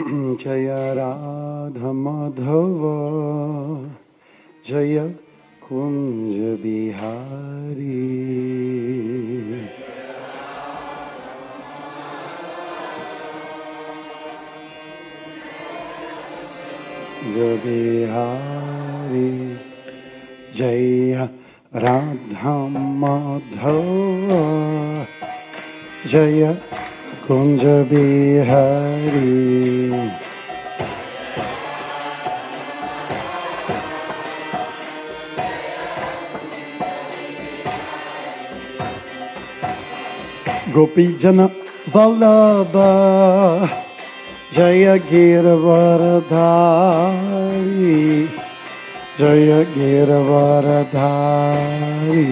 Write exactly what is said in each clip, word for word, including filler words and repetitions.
जय राधा माधव जय कुंज बिहारी जय बिहारी जय राधा माधव जय कुंज बिहारी गोपी जन वल्लभ जय गिरवरधारी जय गिरवरधारी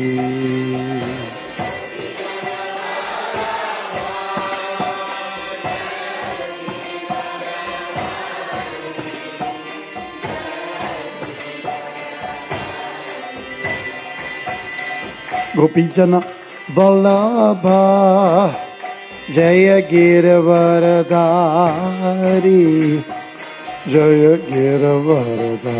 गोपी जन वल्लभ जय गिरवरधारी जय गिरवरधारी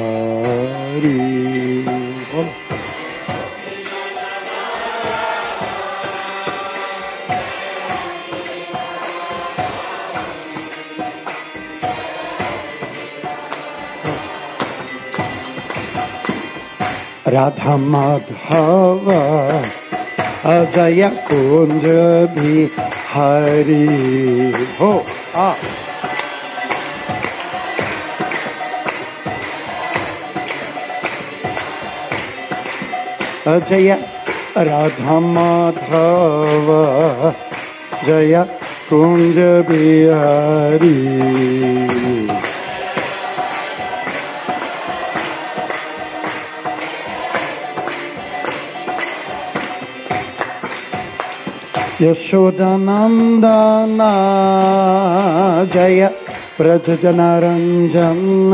राधा माधव जय कुंज बिहारी हो आ जय राधा माधव जय कुंज बिहारी यशोदानंदना जय ब्रज जन रंजन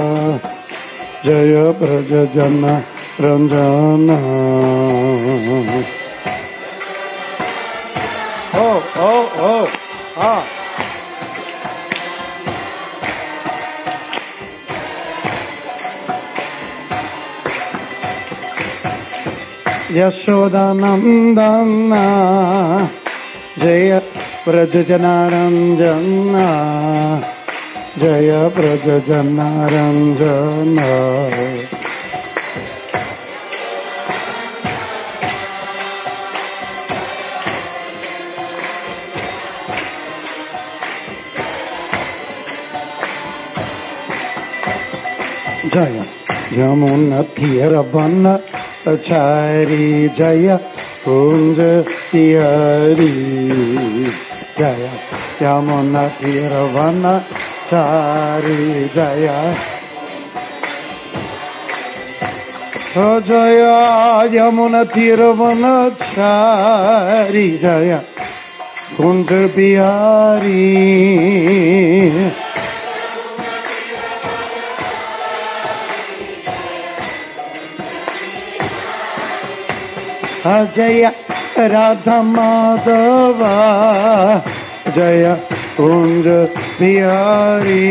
जय ब्रज जन रंजन ओ ओ ओ आ यशोदानंदना जय ब्रज जन रंजन जय ब्रज जन रंजन जय यमुना तीर वन चारी जय कुंज बिहारी जय यमुना तीर वन चारी जय जय यमुना तीर वन चारी जय कुंज बिहारी जय राधा माधव जय कुंज बिहारी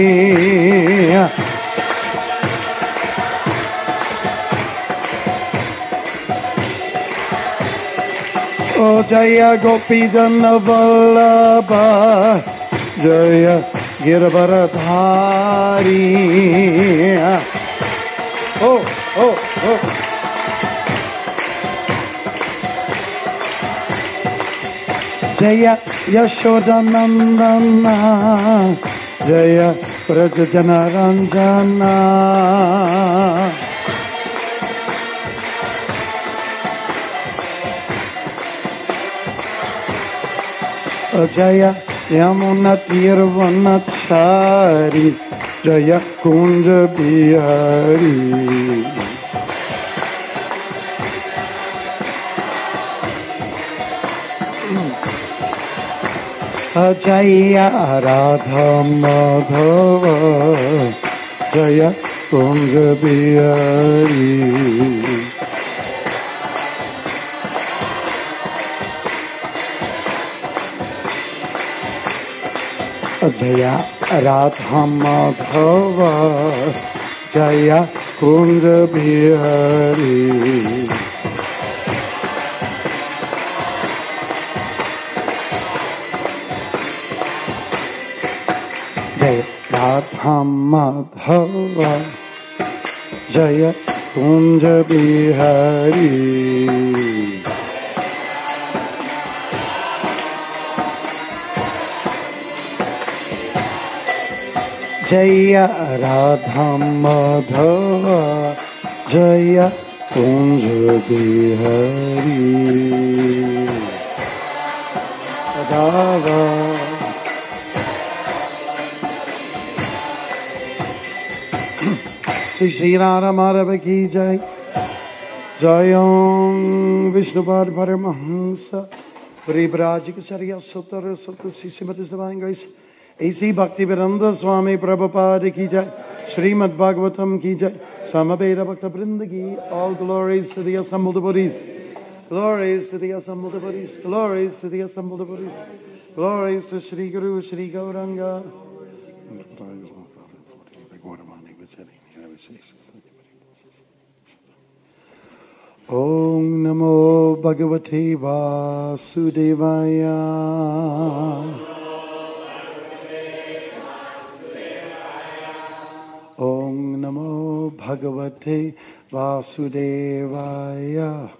ओ जय गोपी जन वल्लभ जय गिरवरधारी ओ ओ ओ जय यशोदानंदना जय ब्रज जन रंजन जय यमुना तीर वन चारी जय कुंज बिहारी जय राधा माधव जय Kunj Bihari Jaya Radha Madhava Jaya Kunja Bihari. Jaya Radha Madhava Jaya Kunja Bihari. Jaya Radha Madhava Jaya Kunja Bihari. Radha Shri Shri Radha Madhava Ki Jai. Jayam Vishnupad Paramahamsa Paribrajika Charya Sutara Sutta Sisimatis Divine Grace A C Bhaktivedanta Swami Prabhupada Ki Jai. Srimad Bhagavatam Ki Jai. Samaveda Bhakta Vrinda Ki. All glories to the assembled devotees. Glories to the assembled devotees. Glories to the assembled devotees. Glories to Shri Guru Shri Gauranga. Om Namo Bhagavate Vasudevaya. Om Namo Bhagavate Vasudevaya.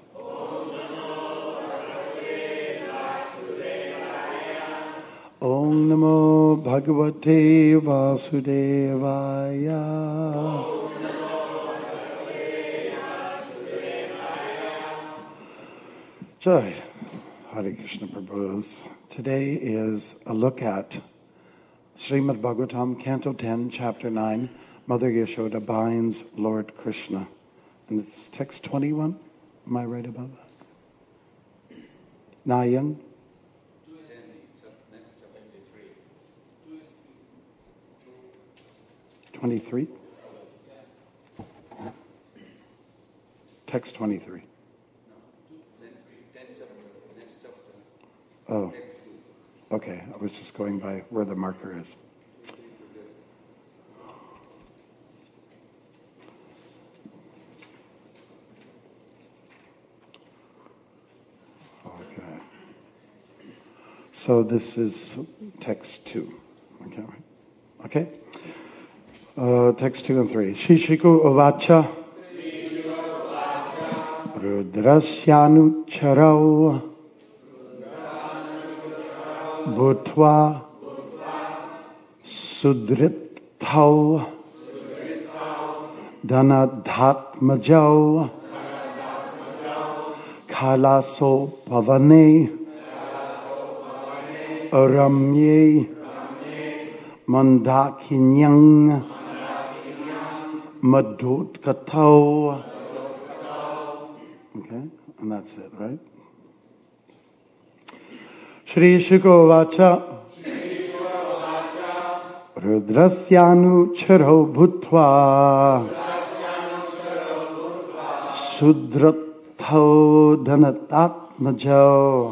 Om Namo Bhagavate Vasudevaya. Jai. Hare Krishna Prabhus. Today is a look at Srimad Bhagavatam, Canto ten, Chapter nine, Mother Yashoda binds Lord Krishna. And it's text twenty-one. Am I right about that? Nayang? twenty-three? Text twenty-three. Oh, okay. I was just going by where the marker is. Okay. So this is text two. Okay, right? Okay. Uh, text two and three. Shishiko Ovacha Rudrasyanu Charau Bhutva Sudrittau Dhanadhatmajau Kalaso Pavane Ramye Mandakinyang Madhutkatau. Okay, and that's it, right? Shri Shiko Vacha Rudrasyanu Charo Bhutva Sudratho Dhanatatmajao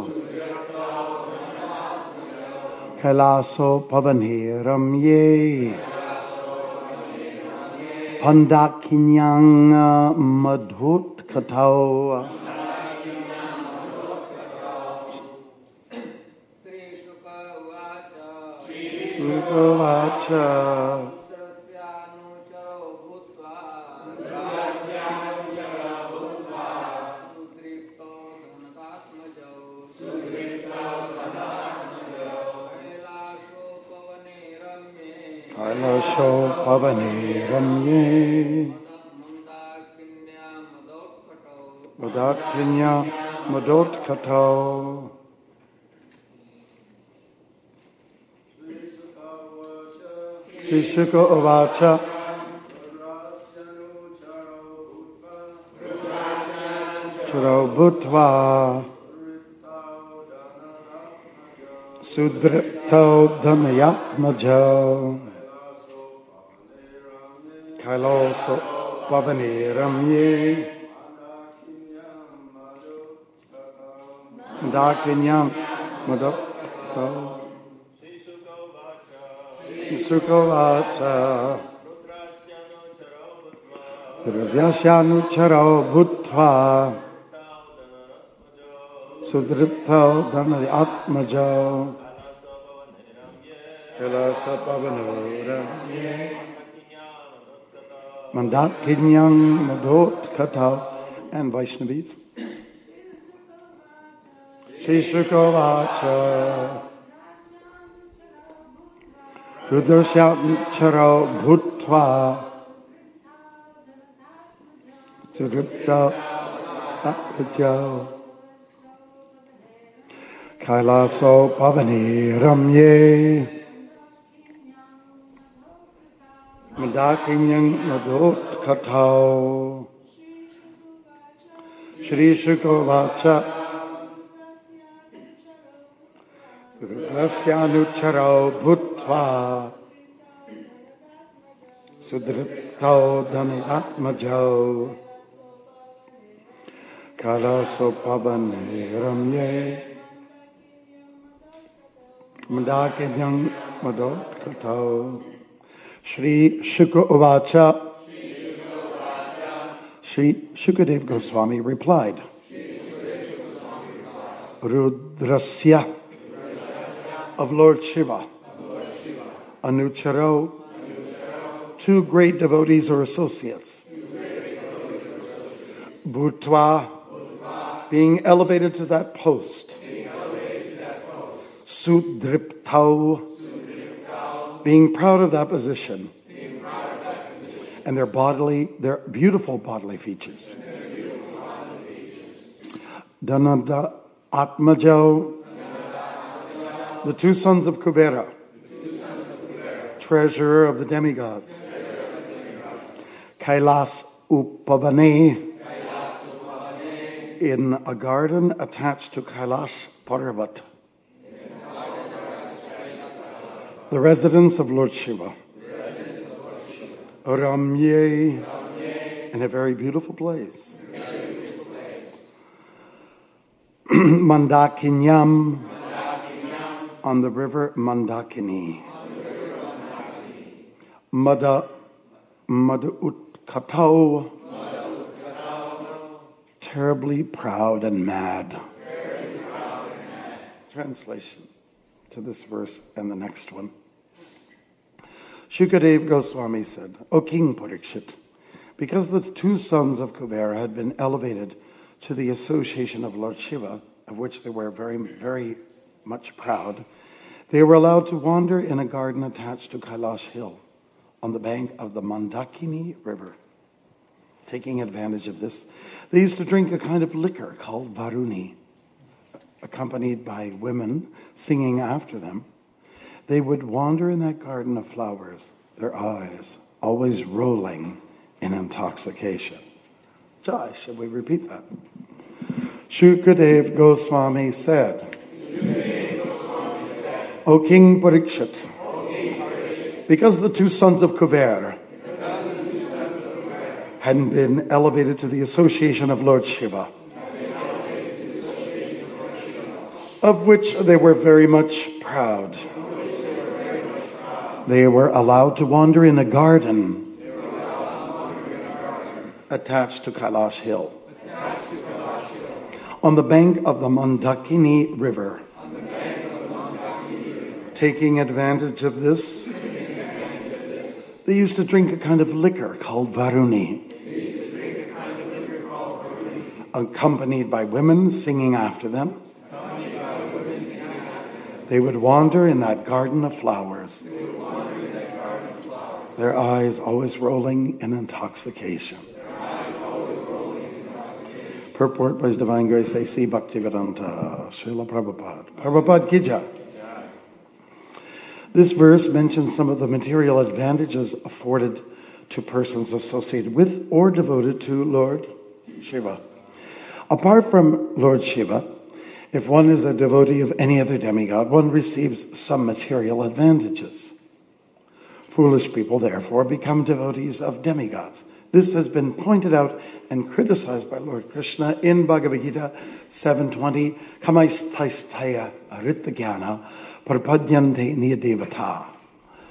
Kailaso Pavane Ramye Pandakinyang Madhutkatau. Vacha Kailasho Pavane Ramye Madakinya Madhutkatau. Shishika Ovacha Charo Bhutva Sudripto Dhanayatmajao Kailaso Pavane Ramye Dakinyam Madhutkatau. Sukovacha Druvyasyanucharo Bhutva Sudripto Dhanari Atmajo Kalasapavanoramye Mandat Kinyang Madot Kata and Vaishnavis. Shishrukovacha Rudrashyacharo Bhutva Sudripto Atmajo Kailaso Pavani Ramye Madakinyang Madot Katao Shri Shukovacha Rasyanucharo Bhutva Sudripto Dhani Atmajo Kailaso Pavani Ramye Madakinyang Madot Katao Shri Shuka Uvacha Shri Shukadev Goswami replied, Rudrasya of Lord Shiva, Anucharo, two great devotees or associates, Bhutva, being elevated to that post, Sudriptau, being proud of that position, and their bodily, their beautiful bodily features. Dhanada Atmajo, the two sons of Kuvera, treasurer of the demigods. Kailas Upavane, in a garden attached to Kailash Parvat, the residence of Lord Shiva. Ramye, in a very beautiful place. Mandakinyam, on the river Mandakini. Mada, Mada Utkatau, terribly proud and mad. Translation to this verse and the next one. Shukadev Goswami said, O King Parikshit, because the two sons of Kubera had been elevated to the association of Lord Shiva, of which they were very, very much proud, they were allowed to wander in a garden attached to Kailash Hill on the bank of the Mandakini River. Taking advantage of this, they used to drink a kind of liquor called Varuni, accompanied by women singing after them. They would wander in that garden of flowers, their eyes always rolling in intoxication. Jai, should we repeat that? Shukadev Goswami said, O King Parikshit, because the two sons of Kuver had been elevated to the association of Lord Shiva, of which they were very much proud, they were allowed to wander in a garden attached to Kailash Hill on the bank of the Mandakini River. Taking advantage of this, they used to drink a kind of liquor called Varuni, accompanied by women singing after them. They would wander in that garden of flowers, their eyes always rolling in intoxication. Purport by His Divine Grace A C Bhaktivedanta Srila Prabhupada. Prabhupada Ki Jai. This verse mentions some of the material advantages afforded to persons associated with or devoted to Lord Shiva. Apart from Lord Shiva, if one is a devotee of any other demigod, one receives some material advantages. Foolish people, therefore, become devotees of demigods. This has been pointed out and criticized by Lord Krishna in Bhagavad Gita seven twenty, Kamaistaistaya Ritagyana Parpadyante Niyadevata.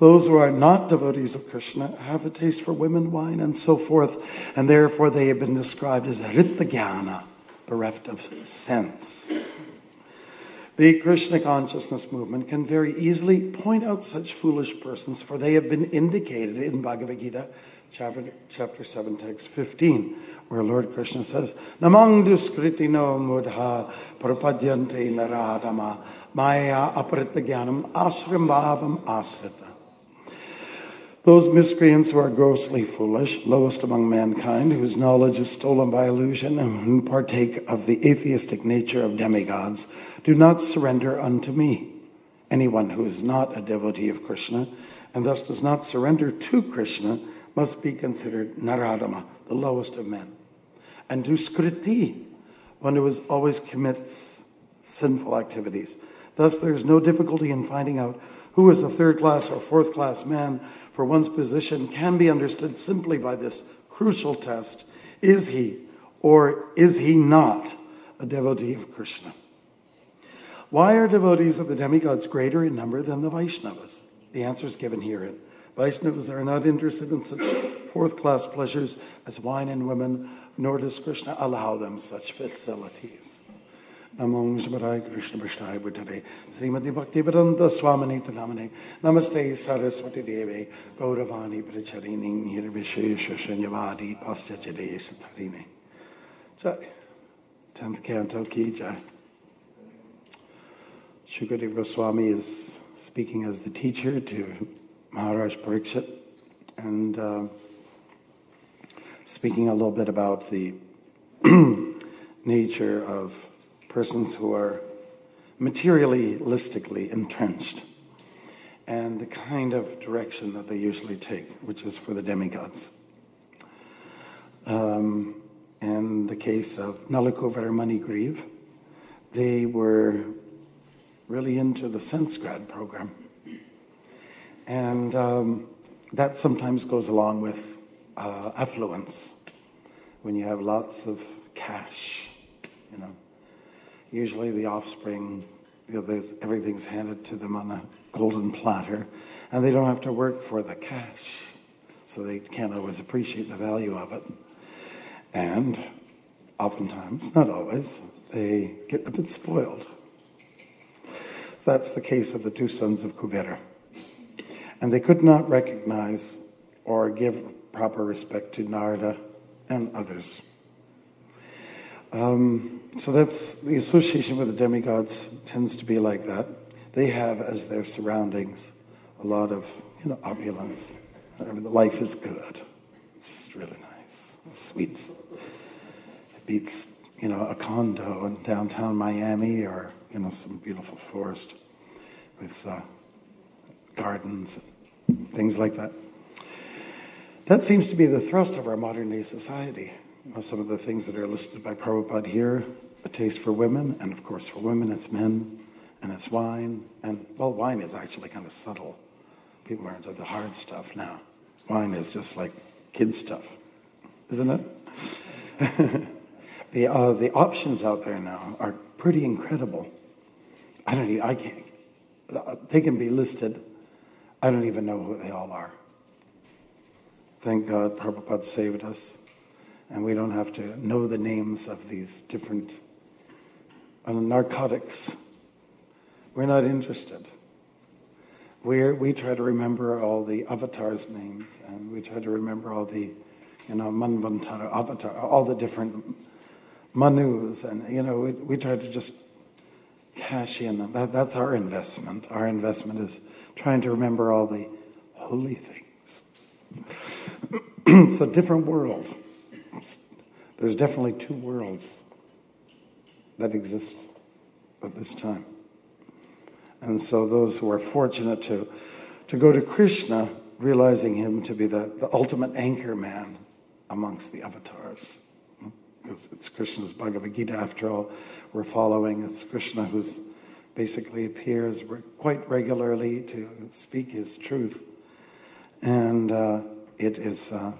Those who are not devotees of Krishna have a taste for women, wine, and so forth, and therefore they have been described as Rita-jnana, bereft of sense. The Krishna consciousness movement can very easily point out such foolish persons, for they have been indicated in Bhagavad Gita, chapter, chapter seven, text fifteen, where Lord Krishna says, Namang duskritino mudha prapadyante naradama maya aparitagyanam asrambhavam asrita. Those miscreants who are grossly foolish, lowest among mankind, whose knowledge is stolen by illusion, and who partake of the atheistic nature of demigods, do not surrender unto me. Anyone who is not a devotee of Krishna, and thus does not surrender to Krishna, must be considered naradama, the lowest of men. And duskriti, one who is always commits sinful activities. Thus there is no difficulty in finding out who is a third class or fourth class man, for one's position can be understood simply by this crucial test. Is he or is he not a devotee of Krishna? Why are devotees of the demigods greater in number than the Vaishnavas? The answer is given herein. Vaishnavas are not interested in such fourth class pleasures as wine and women, nor does Krishna allow them such facilities. Namo Vishwarai Krishna Vishnaye Buddhare Srimati Bhaktivedanta Swamini Tanamane Namaste Saraswati Deve Gauravani Pracharini Nirvishesha Shanyavadi Paschachade Satarine. Jai. Tenth Canto Ki Jai. Shukadeva Goswami is speaking as the teacher to Maharaj Parikshit and uh, speaking a little bit about the nature of persons who are materialistically entrenched and the kind of direction that they usually take, which is for the demigods. Um, in the case of Nalakuvar Manigriv, they were really into the sense grad program. And um, that sometimes goes along with uh, affluence, when you have lots of cash, you know. Usually the offspring, you know, everything's handed to them on a golden platter, and they don't have to work for the cash, so they can't always appreciate the value of it. And oftentimes, not always, they get a bit spoiled. That's the case of the two sons of Kuvera. And they could not recognize or give proper respect to Narada and others. Um, so that's the association with the demigods tends to be like that. They have as their surroundings a lot of, you know, opulence. I mean, the life is good. It's really nice. It's sweet. It beats, you know, a condo in downtown Miami or, you know, some beautiful forest with uh, gardens and things like that. That seems to be the thrust of our modern day society. You know, some of the things that are listed by Prabhupada here, a taste for women, and of course for women it's men, and it's wine, and well, wine is actually kind of subtle. People are into the hard stuff now. Wine is just like kid stuff, isn't it? the uh, the options out there now are pretty incredible. I don't even, I can't, they can be listed. I don't even know who they all are. Thank God Prabhupada saved us. And we don't have to know the names of these different uh, narcotics. We're not interested. We're, we try to remember all the avatars' names, and we try to remember all the, you know, Manvantara, Avatar, all the different Manus, and, you know, we, we try to just cash in. That, that's our investment. Our investment is trying to remember all the holy things. It's a different world. There's definitely two worlds that exist at this time. And so those who are fortunate to, to go to Krishna, realizing him to be the, the ultimate anchor man amongst the avatars. Because it's Krishna's Bhagavad Gita, after all, we're following. It's Krishna who's basically appears quite regularly to speak his truth. And uh, it is uh,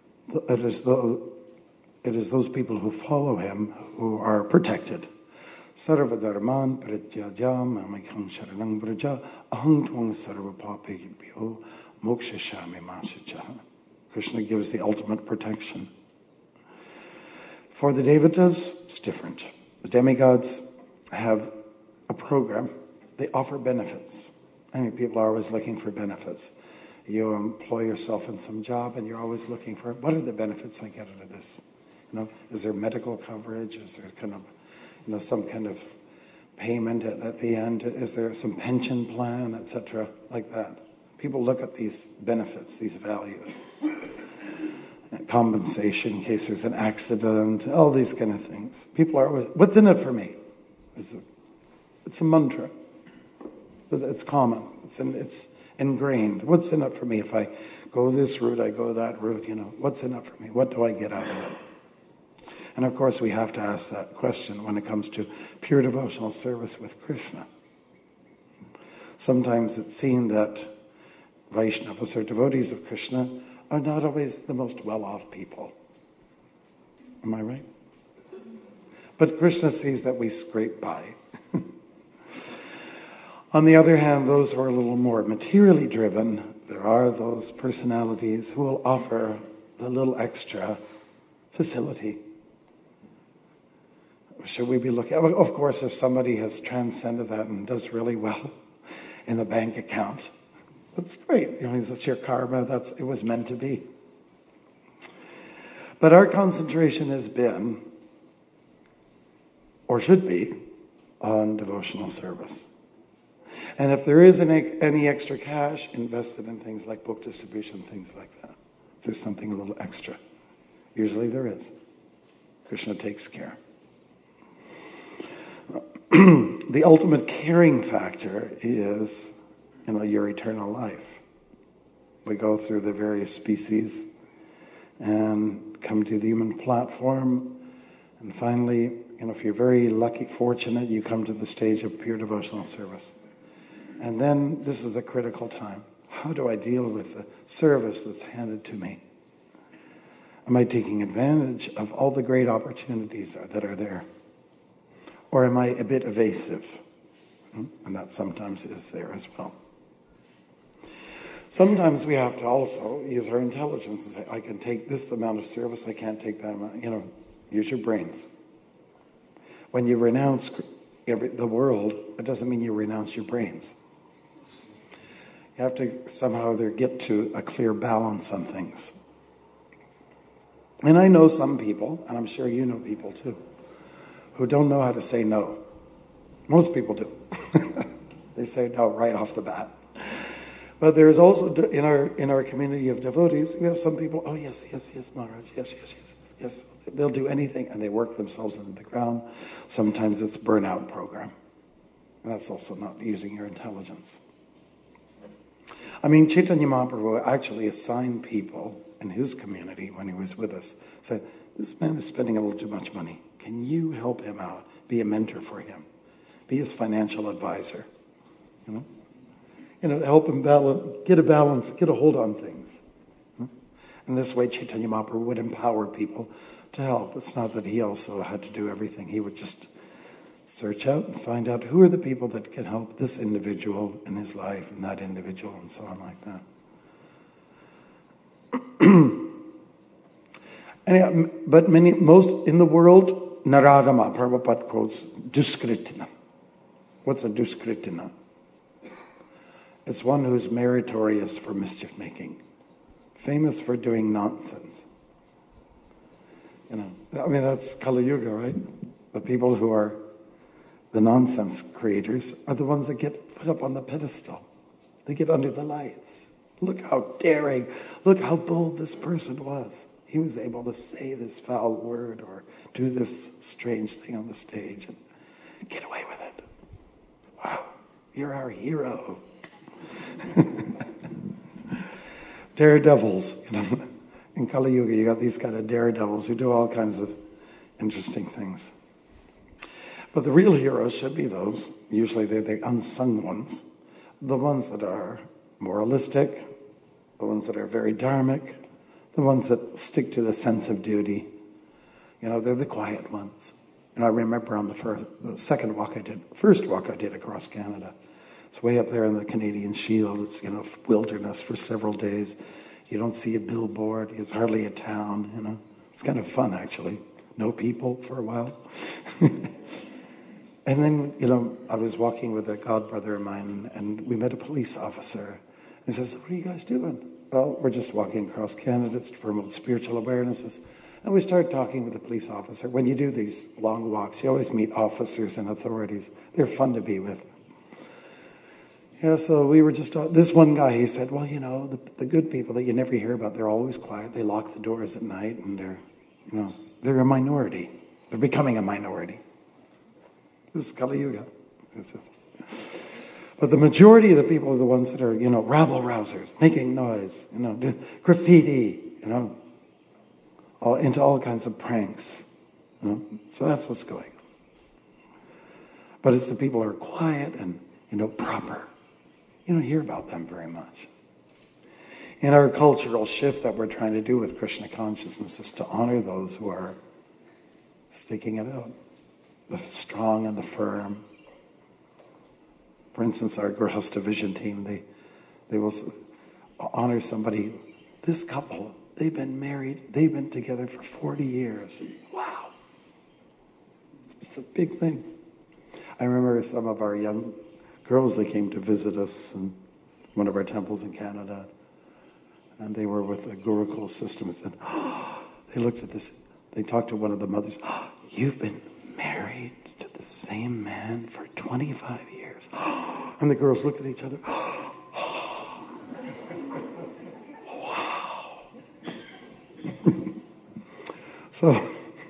it is the It is those people who follow him who are protected. Sarva dharman pratyajam mamikam sharanang braja aham tvang sarva papebhyo mokshashami ma shuchaha. Krishna gives the ultimate protection. For the Devatas, it's different. The demigods have a program. They offer benefits. I mean, people are always looking for benefits. You employ yourself in some job and you're always looking for, what are the benefits I get out of this? You know, is there medical coverage? Is there kind of, you know, some kind of payment at, at the end? Is there some pension plan, et cetera, like that? People look at these benefits, these values. Compensation in case there's an accident, all these kind of things. People are always, what's in it for me? It's a, it's a mantra. It's common. It's in, it's ingrained. What's in it for me? If I go this route, I go that route, you know, what's in it for me? What do I get out of it? And of course we have to ask that question when it comes to pure devotional service with Krishna. Sometimes it's seen that Vaishnavas or devotees of Krishna are not always the most well-off people. Am I right? But Krishna sees that we scrape by. On the other hand, those who are a little more materially driven, there are those personalities who will offer the little extra facility. Should we be looking? Of course, if somebody has transcended that and does really well in the bank account, that's great. You know, it's your karma. That's it was meant to be. But our concentration has been, or should be, on devotional service. And if there is any, any extra cash invested in things like book distribution, things like that, there's something a little extra. Usually there is. Krishna takes care. The ultimate caring factor is, you know, your eternal life. We go through the various species and come to the human platform, and finally, you know, if you're very lucky, fortunate, you come to the stage of pure devotional service. And then this is a critical time. How do I deal with the service that's handed to me? Am I taking advantage of all the great opportunities that are there? Or am I a bit evasive? And that sometimes is there as well. Sometimes we have to also use our intelligence and say, I can take this amount of service, I can't take that amount. You know, use your brains. When you renounce every, the world, it doesn't mean you renounce your brains. You have to somehow there get to a clear balance on things. And I know some people, and I'm sure you know people too, who don't know how to say no. Most people do. They say no right off the bat. But there's also, in our in our community of devotees, we have some people, oh yes, yes, yes, Maharaj, yes, yes, yes, yes. They'll do anything, and they work themselves into the ground. Sometimes it's burnout program. And that's also not using your intelligence. I mean, Chaitanya Mahaprabhu actually assigned people in his community when he was with us, said, this man is spending a little too much money. Can you help him out? Be a mentor for him. Be his financial advisor. You know? You know, help him balance, get a balance, get a hold on things. And this way Chaitanya Mahaprabhu would empower people to help. It's not that he also had to do everything. He would just search out and find out who are the people that can help this individual in his life and that individual and so on like that. And, but many, most in the world, Naradama, Prabhupada quotes, Duskritina. What's a Duskritina? It's one who's meritorious for mischief making, famous for doing nonsense. You know, I mean, that's Kali Yuga, right? The people who are the nonsense creators are the ones that get put up on the pedestal. They get under the lights. Look how daring, look how bold this person was. He was able to say this foul word or do this strange thing on the stage and get away with it. Wow, you're our hero. Daredevils, you know. In Kali Yuga, you got these kind of daredevils who do all kinds of interesting things. But the real heroes should be those, usually they're the unsung ones, the ones that are moralistic, the ones that are very dharmic, the ones that stick to the sense of duty. You know, they're the quiet ones. And I remember on the first, the second walk I did, first walk I did across Canada. It's way up there in the Canadian Shield. It's, you know, wilderness for several days. You don't see a billboard. It's hardly a town, you know. It's kind of fun, actually. No people for a while. And then, you know, I was walking with a godbrother of mine, and we met a police officer. He says, "What are you guys doing?" "Well, we're just walking across Canada to promote spiritual awarenesses." And we started talking with the police officer. When you do these long walks, you always meet officers and authorities. They're fun to be with. Yeah, so we were just, this one guy, he said, "Well, you know, the, the good people that you never hear about, they're always quiet. They lock the doors at night, and they're, you know, they're a minority. They're becoming a minority." This is Kali Yuga. This is, but the majority of the people are the ones that are, you know, rabble-rousers, making noise, you know, graffiti, you know, all, into all kinds of pranks. You know? So that's what's going on. But it's the people who are quiet and, you know, proper. You don't hear about them very much. In our cultural shift that we're trying to do with Krishna consciousness is to honor those who are sticking it out. The strong and the firm. For instance, our Grihastha Vision team, they they will honor somebody. This couple, they've been married, they've been together for forty years. Wow. It's a big thing. I remember some of our young girls, they came to visit us in one of our temples in Canada, and they were with the Gurukul system and said, oh, they looked at this, they talked to one of the mothers, oh, "You've been married to the same man for twenty-five years. And the girls look at each other. Oh, wow. So,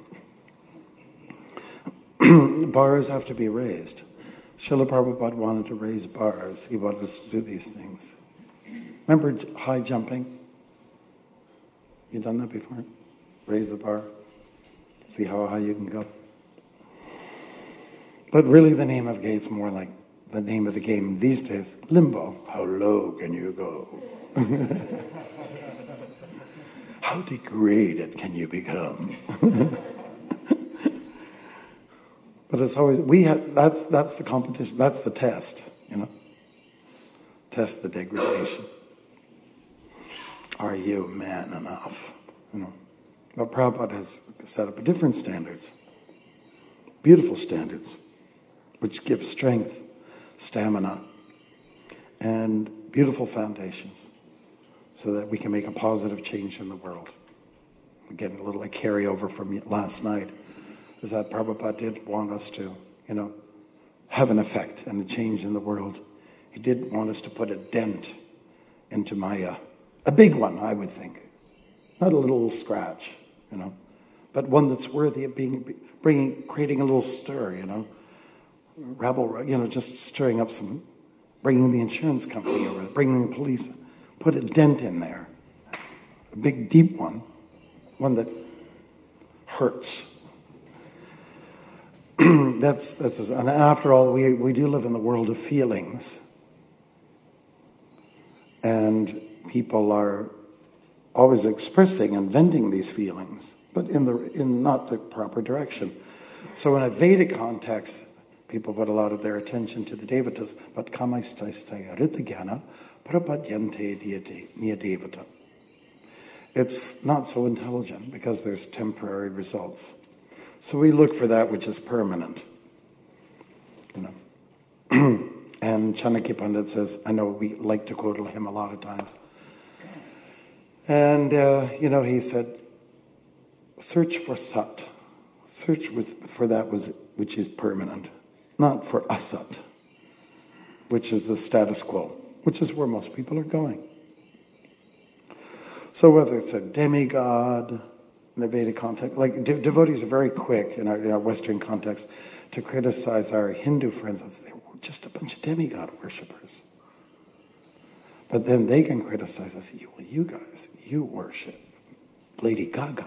bars have to be raised. Srila Prabhupada wanted to raise bars. He wanted us to do these things. Remember high jumping? You done that before? Raise the bar. See how high you can go. But really the name of the game is more like the name of the game these days, limbo. How low can you go? How degraded can you become? But it's always, we have, that's, that's the competition, that's the test, you know. Test the degradation. Are you man enough? You know. But Prabhupada has set up different standards. Beautiful standards. Which give strength, stamina, and beautiful foundations so that we can make a positive change in the world. Again, a little like carryover from last night is that Prabhupada did want us to, you know, have an effect and a change in the world. He did want us to put a dent into Maya. A big one, I would think. Not a little scratch, you know, but one that's worthy of being, bringing, creating a little stir, you know. Rabble, you know, just stirring up some, bringing the insurance company over, bringing the police, put a dent in there. A big, deep one. One that hurts. that's, that's, and after all, we, we do live in the world of feelings. And people are always expressing and venting these feelings, but in the in not the proper direction. So in a Vedic context, people put a lot of their attention to the devatas, but kamaistasthaya ritagyana prapadyante niyadevata. It's not so intelligent because there's temporary results. So we look for that which is permanent. You know. And Chanakya Pandit says, I know we like to quote him a lot of times. And, uh, you know, he said, search for sat. Search with, for that was, which is permanent. Not for asat, which is the status quo, which is where most people are going. So whether it's a demigod, in the Vedic context, like de- devotees are very quick in our, in our Western context to criticize our Hindu friends as they were just a bunch of demigod worshippers. But then they can criticize us, you, well, you guys, you worship Lady Gaga.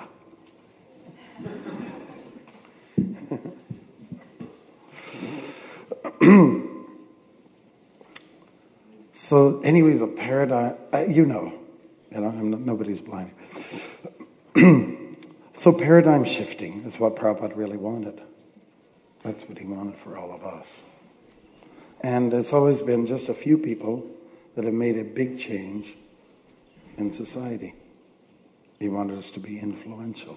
So anyways, the paradigm, uh, you know, you know, I'm not, nobody's blind. So paradigm shifting is what Prabhupada really wanted. That's what he wanted for all of us. And it's always been just a few people that have made a big change in society. He wanted us to be influential.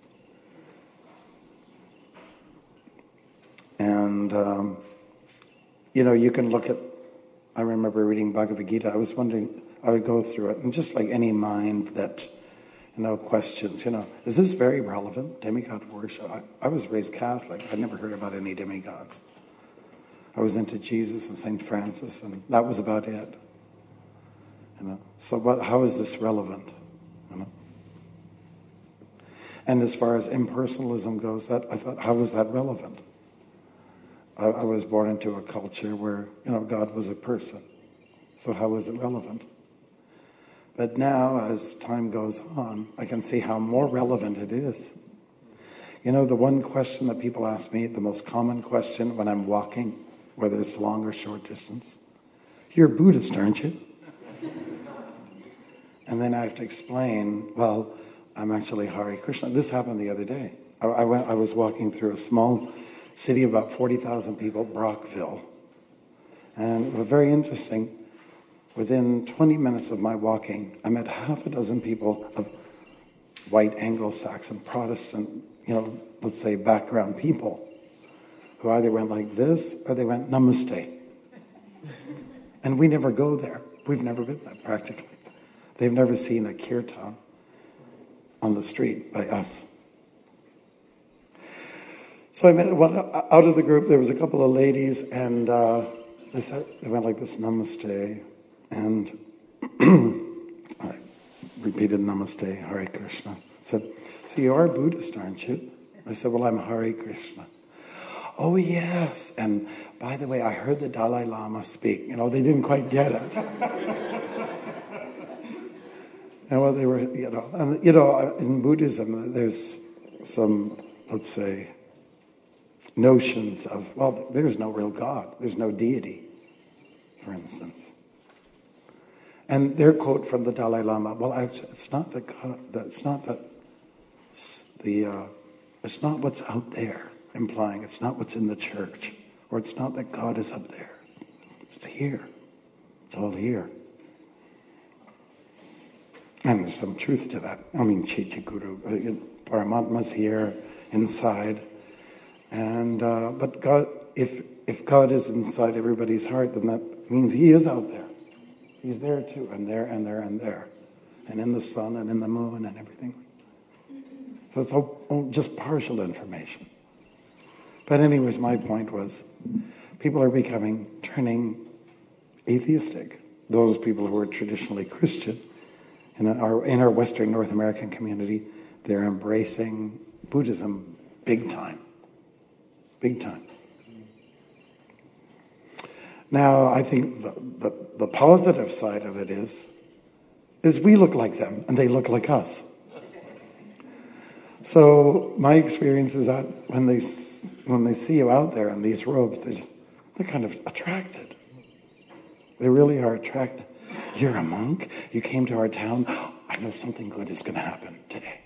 And, um, you know, you can look at, I remember reading Bhagavad Gita, I was wondering, I would go through it, and just like any mind that, you know, questions, you know, is this very relevant, demigod worship? I, I was raised Catholic, I never heard about any demigods. I was into Jesus and Saint Francis, and that was about it. You know, so what? How is this relevant? You know, and as far as impersonalism goes, that I thought, how is that relevant? I, I was born into a culture where, you know, God was a person, so how is it relevant? But now, as time goes on, I can see how more relevant it is. You know, the one question that people ask me, the most common question when I'm walking, whether it's long or short distance, you're Buddhist, aren't you? And then I have to explain, well, I'm actually Hare Krishna. This happened the other day. I, I, went, I was walking through a small city of about forty thousand people, Brockville. And it was very interesting. Within twenty minutes of my walking, I met half a dozen people of white Anglo-Saxon Protestant, you know, let's say background people, who either went like this or they went namaste. And we never go there. We've never been there practically. They've never seen a kirtan on the street by us. So I met one out of the group. There was a couple of ladies, and uh, they said they went like this, namaste, and I repeated namaste, Hare Krishna. I said, so you are Buddhist, aren't you? I said, well, I'm Hare Krishna. Oh, yes. And by the way, I heard the Dalai Lama speak. You know, they didn't quite get it. And well, they were, you know, and, you know, in Buddhism, there's some, let's say, notions of, well, there's no real God. There's no deity, for instance. And their quote from the Dalai Lama, well, actually, it's not the God, it's not the, the uh, it's not what's out there, implying it's not what's in the church, or it's not that God is up there. It's here. It's all here. And there's some truth to that. I mean, Chichiguru, Paramatma's here, inside. And uh, but God, if if God is inside everybody's heart, then that means He is out there. He's there too, and there, and there, and there. And in the sun, and in the moon, and everything. So it's all just partial information. But anyways, my point was, people are becoming, turning atheistic. Those people who are traditionally Christian, in our, in our Western North American community, they're embracing Buddhism big time. Big time. Now, I think the, the, the positive side of it is, is we look like them and they look like us. So my experience is that when they when they see you out there in these robes, they just, they're kind of attracted. They really are attracted. You're a monk? You came to our town? I know something good is going to happen today.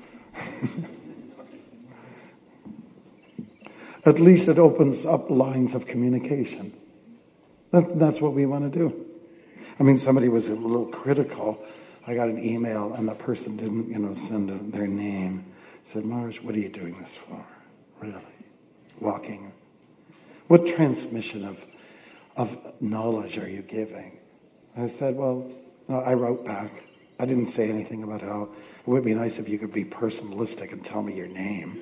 At least it opens up lines of communication. That, that's what we want to do. I mean, somebody was a little critical. I got an email and the person didn't, you know, send a, their name. Said, Marge, what are you doing this for? Really? Walking? What transmission of of knowledge are you giving? I said, well, no, I wrote back. I didn't say anything about how it would be nice if you could be personalistic and tell me your name.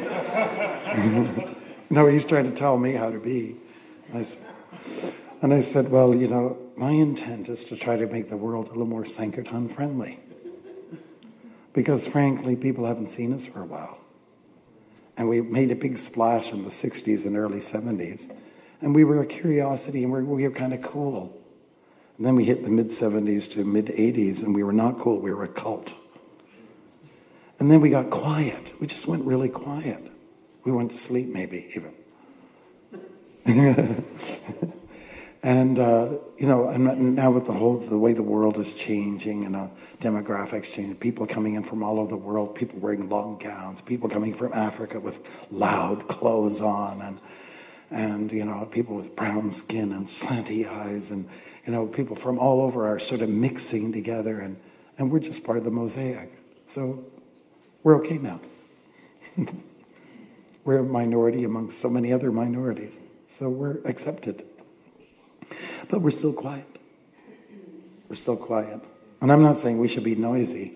No, he's trying to tell me how to be. And I, said, and I said, well, you know, my intent is to try to make the world a little more Sankirtan friendly. Because frankly, people haven't seen us for a while. And we made a big splash in the sixties and early seventies. And we were a curiosity and we were, we were kind of cool. And then we hit the mid-seventies to mid-eighties and we were not cool, we were a cult. And then we got quiet. We just went really quiet. We went to sleep maybe even. And, uh, you know, and now with the whole, the way the world is changing and uh, demographics changing, people coming in from all over the world, people wearing long gowns, people coming from Africa with loud clothes on, and, and, you know, people with brown skin and slanty eyes, and, you know, people from all over are sort of mixing together, and, and we're just part of the mosaic. So we're okay now. We're a minority amongst so many other minorities. So we're accepted. But we're still quiet. We're still quiet. And I'm not saying we should be noisy.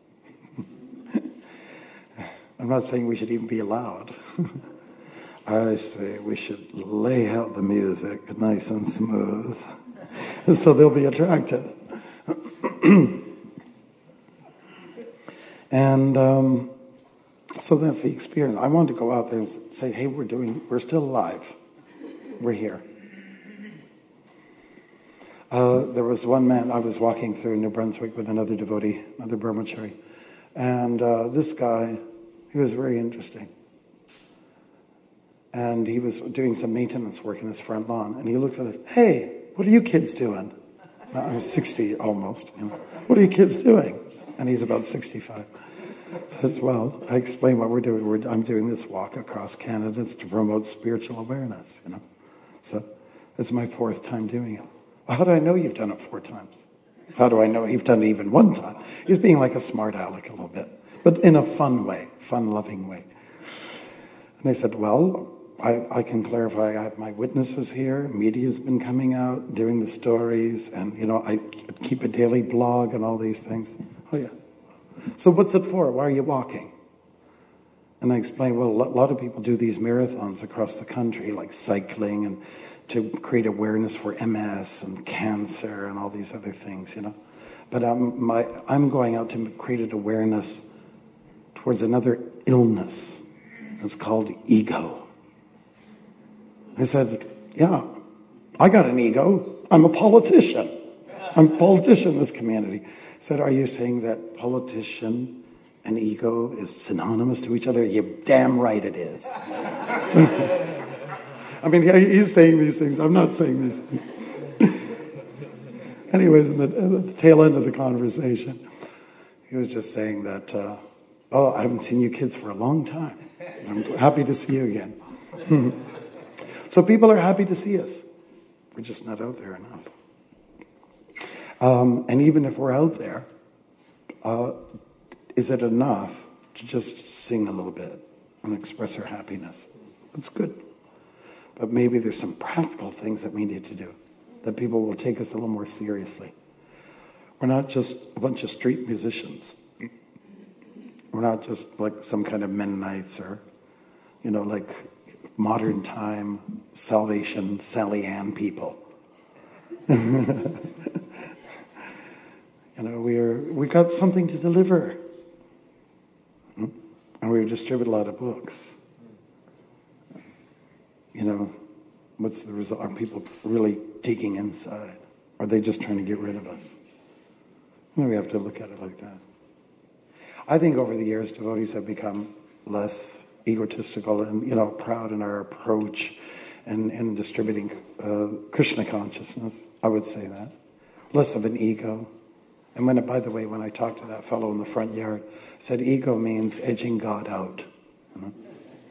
I'm not saying we should even be loud. I say we should lay out the music nice and smooth so they'll be attracted. And um, so that's the experience. I want to go out there and say, hey, we're doing, we're still alive. We're here. Uh, there was one man, I was walking through New Brunswick with another devotee, another brahmachari, and uh, this guy, he was very interesting. And he was doing some maintenance work in his front lawn, and he looks at us, hey, what are you kids doing? Now, I'm sixty almost. You know. What are you kids doing? And he's about sixty-five. Says, well, I explain what we're doing. We're, I'm doing this walk across Canada. It's to promote spiritual awareness, you know. So it's my fourth time doing it. Well, how do I know you've done it four times? How do I know you've done it even one time? He's being like a smart aleck a little bit, but in a fun way, fun-loving way. And I said, well, I, I can clarify. I have my witnesses here. Media's been coming out, doing the stories, and, you know, I keep a daily blog and all these things. Oh, yeah. So what's it for? Why are you walking? And I explained, well, a lot of people do these marathons across the country, like cycling, and to create awareness for M S and cancer and all these other things, you know. But um, my, I'm going out to create an awareness towards another illness. It's called ego. I said, yeah, I got an ego. I'm a politician. I'm a politician in this community. I said, are you saying that politician and ego is synonymous to each other? You're damn right it is. I mean, he's saying these things. I'm not saying these things. Anyways, in the, at the tail end of the conversation, he was just saying that, uh, oh, I haven't seen you kids for a long time. I'm happy to see you again. So people are happy to see us. We're just not out there enough. Um, and even if we're out there, uh, is it enough to just sing a little bit and express our happiness? That's good. But maybe there's some practical things that we need to do, that people will take us a little more seriously. We're not just a bunch of street musicians. We're not just like some kind of Mennonites or, you know, like modern time Salvation Sally Ann people. You know, we're we've got something to deliver, and we distribute a lot of books. You know, what's the result? Are people really digging inside? Are they just trying to get rid of us? You know, we have to look at it like that. I think over the years, devotees have become less egotistical and, you know, proud in our approach and, and distributing uh, Krishna consciousness. I would say that. Less of an ego. And when, by the way, when I talked to that fellow in the front yard, I said ego means edging God out. You know?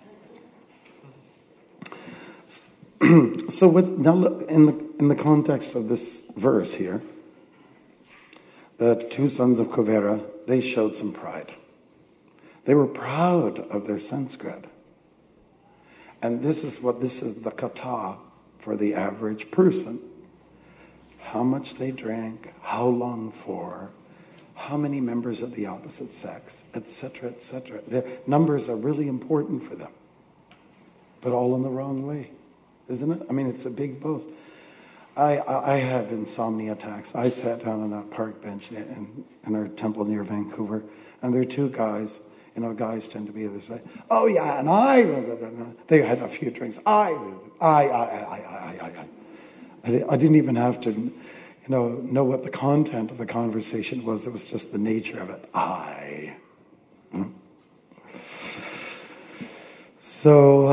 So with, now in the in the context of this verse here, the two sons of Kuvera, they showed some pride. They were proud of their Sanskrit. And this is what this is the kata for the average person. How much they drank, how long for, how many members of the opposite sex, et cetera, et cetera. Their numbers are really important for them, but all in the wrong way. Isn't it? I mean, it's a big boast. I, I, I have insomnia attacks. I sat down on a park bench in, in our temple near Vancouver, and there are two guys. You know, guys tend to be this way. Oh yeah, and I. They had a few drinks. I, I, I, I, I, I, I. I didn't even have to, you know, know what the content of the conversation was. It was just the nature of it. I. So.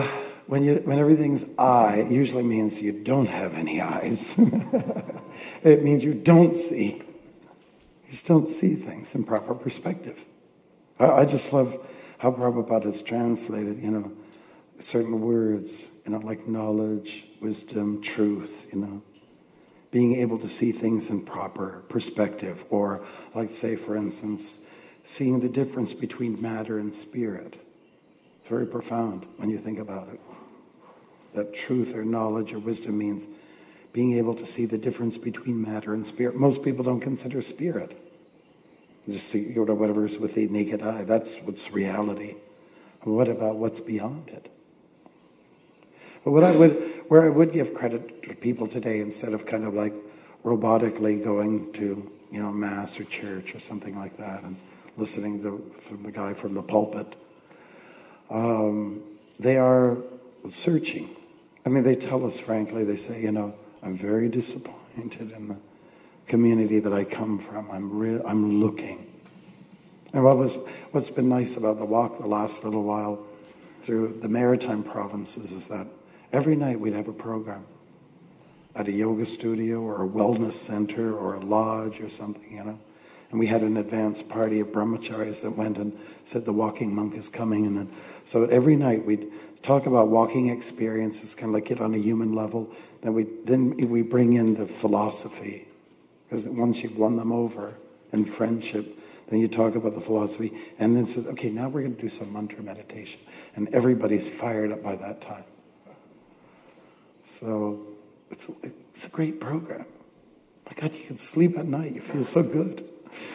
when you when everything's I, it usually means you don't have any eyes. It means you don't see. You just don't see things in proper perspective. I, I just love how Prabhupada has translated, you know, certain words, you know, like knowledge, wisdom, truth, you know, being able to see things in proper perspective, or like say, for instance, seeing the difference between matter and spirit. It's very profound when you think about it. That truth or knowledge or wisdom means being able to see the difference between matter and spirit. Most people don't consider spirit. You just see, you know, whatever's with the naked eye. That's what's reality. What about what's beyond it? But what I would, where I would give credit to people today, instead of kind of like robotically going to, you know, mass or church or something like that and listening to from the guy from the pulpit, um, they are searching. I mean, they tell us frankly, they say, you know, I'm very disappointed in the community that I come from. I'm real, I'm looking. And what was, what's been nice about the walk the last little while through the maritime provinces is that every night we'd have a program at a yoga studio or a wellness center or a lodge or something, you know. And we had an advanced party of brahmacharis that went and said the walking monk is coming. And then, so every night we'd talk about walking experiences, kind of like it on a human level. Then we then we bring in the philosophy, because once you've won them over in friendship, then you talk about the philosophy, and then says, okay, now we're going to do some mantra meditation, and everybody's fired up by that time. So it's it's a great program. My God, you can sleep at night. You feel so good.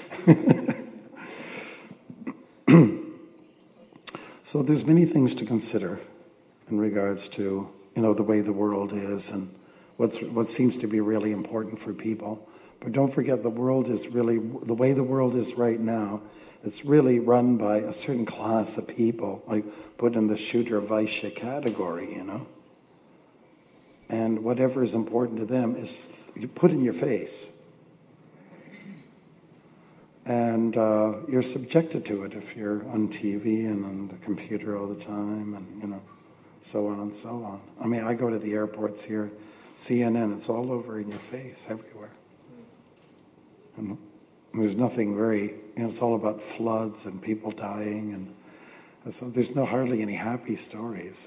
So there's many things to consider in regards to, you know, the way the world is and what's what seems to be really important for people. But don't forget, the world is really, the way the world is right now, it's really run by a certain class of people, like put in the Shudra Vaishya category, you know. And whatever is important to them is you put in your face. And uh, you're subjected to it if you're on T V and on the computer all the time, and, you know, so on and so on. I mean, I go to the airports here, C N N, it's all over in your face, everywhere. And there's nothing very, you know, it's all about floods and people dying, and, and so there's no hardly any happy stories.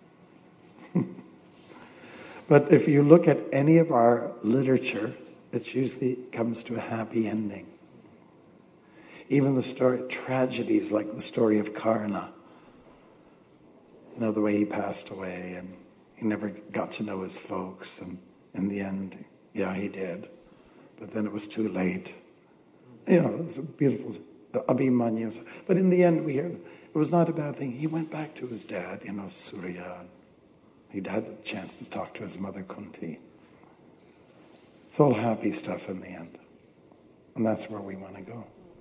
But if you look at any of our literature, it usually comes to a happy ending. Even the story, tragedies like the story of Karna, you know, the way he passed away and he never got to know his folks, and in the end, yeah, he did. But then it was too late. You know, it's a beautiful, Abhimanyu. But in the end, we hear it was not a bad thing. He went back to his dad, you know, Surya. He'd had the chance to talk to his mother, Kunti. It's all happy stuff in the end. And that's where we want to go.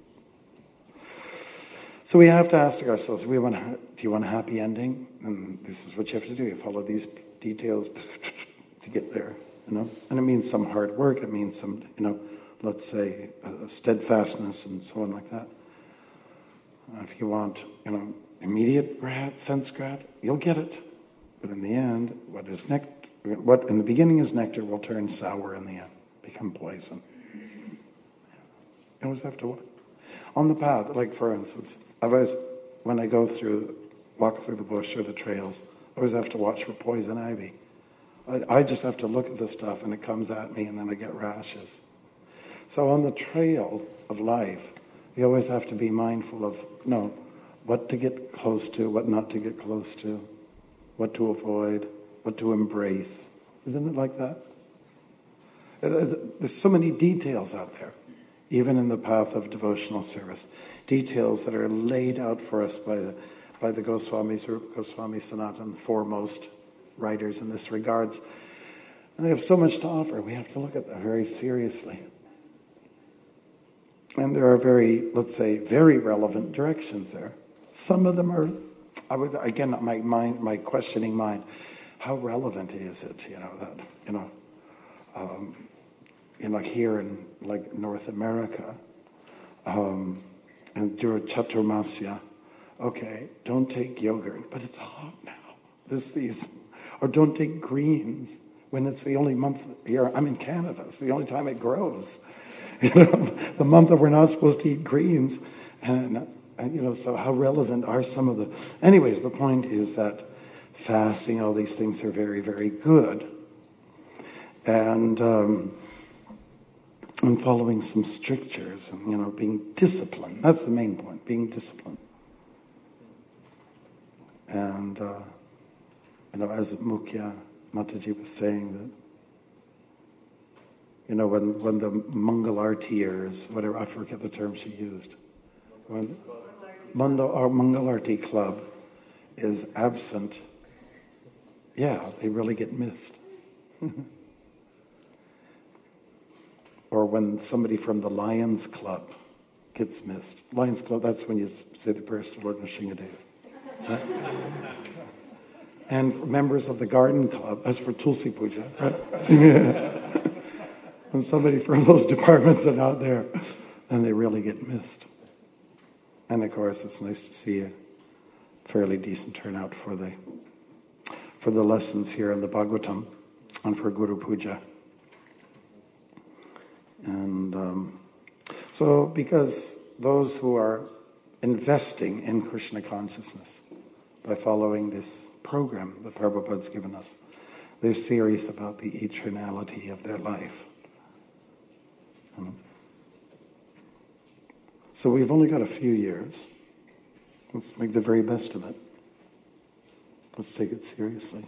So we have to ask ourselves, we want, do you want a happy ending? And this is what you have to do. You follow these details to get there, you know. And it means some hard work. It means some, you know, let's say uh, steadfastness and so on like that. Uh, if you want, you know, immediate grad, sense grad, you'll get it. But in the end, what is nectar, what in the beginning is nectar will turn sour in the end, become poison. You always have to walk on the path. Like for instance, I've always, when I go through, walk through the bush or the trails, I always have to watch for poison ivy. I, I just have to look at the stuff and it comes at me and then I get rashes. So on the trail of life, you always have to be mindful of, no, what to get close to, what not to get close to, what to avoid, what to embrace. Isn't it like that? There's so many details out there, even in the path of devotional service. Details that are laid out for us by the by the Goswamis, Rupa Goswami, Sanatan, the foremost writers in this regards. And they have so much to offer. We have to look at that very seriously. And there are very, let's say, very relevant directions there. Some of them are, I would, again, my mind, my questioning mind, how relevant is it? You know that, you know, um, in like here in like North America, um, and during Chaturmasya, okay, don't take yogurt, but it's hot now. this season. Or don't take greens when it's the only month here. I'm in Canada. It's the only time it grows. You know, the month that we're not supposed to eat greens. And, and you know, so how relevant are some of the... Anyways, the point is that fasting, all these things are very, very good. And... Um, and following some strictures and, you know, being disciplined. That's the main point, being disciplined. And, uh, you know, as Mukhya Mataji was saying that, you know, when, when the Mangalartiers, whatever, I forget the term she used, when Manda, or Mangalarti Club is absent, yeah, they really get missed. Or when somebody from the Lions Club gets missed. Lions Club, that's when you say the prayers to Lord Nrsingadev. Right? And members of the Garden Club, that's for Tulsi Puja. Right? Yeah. When somebody from those departments are not there, then they really get missed. And of course, it's nice to see a fairly decent turnout for the for the lessons here in the Bhagavatam and for Guru Puja. And um, so, because those who are investing in Krishna consciousness by following this program that Prabhupada's given us, they're serious about the eternality of their life. Um, so we've only got a few years. Let's make the very best of it. Let's take it seriously.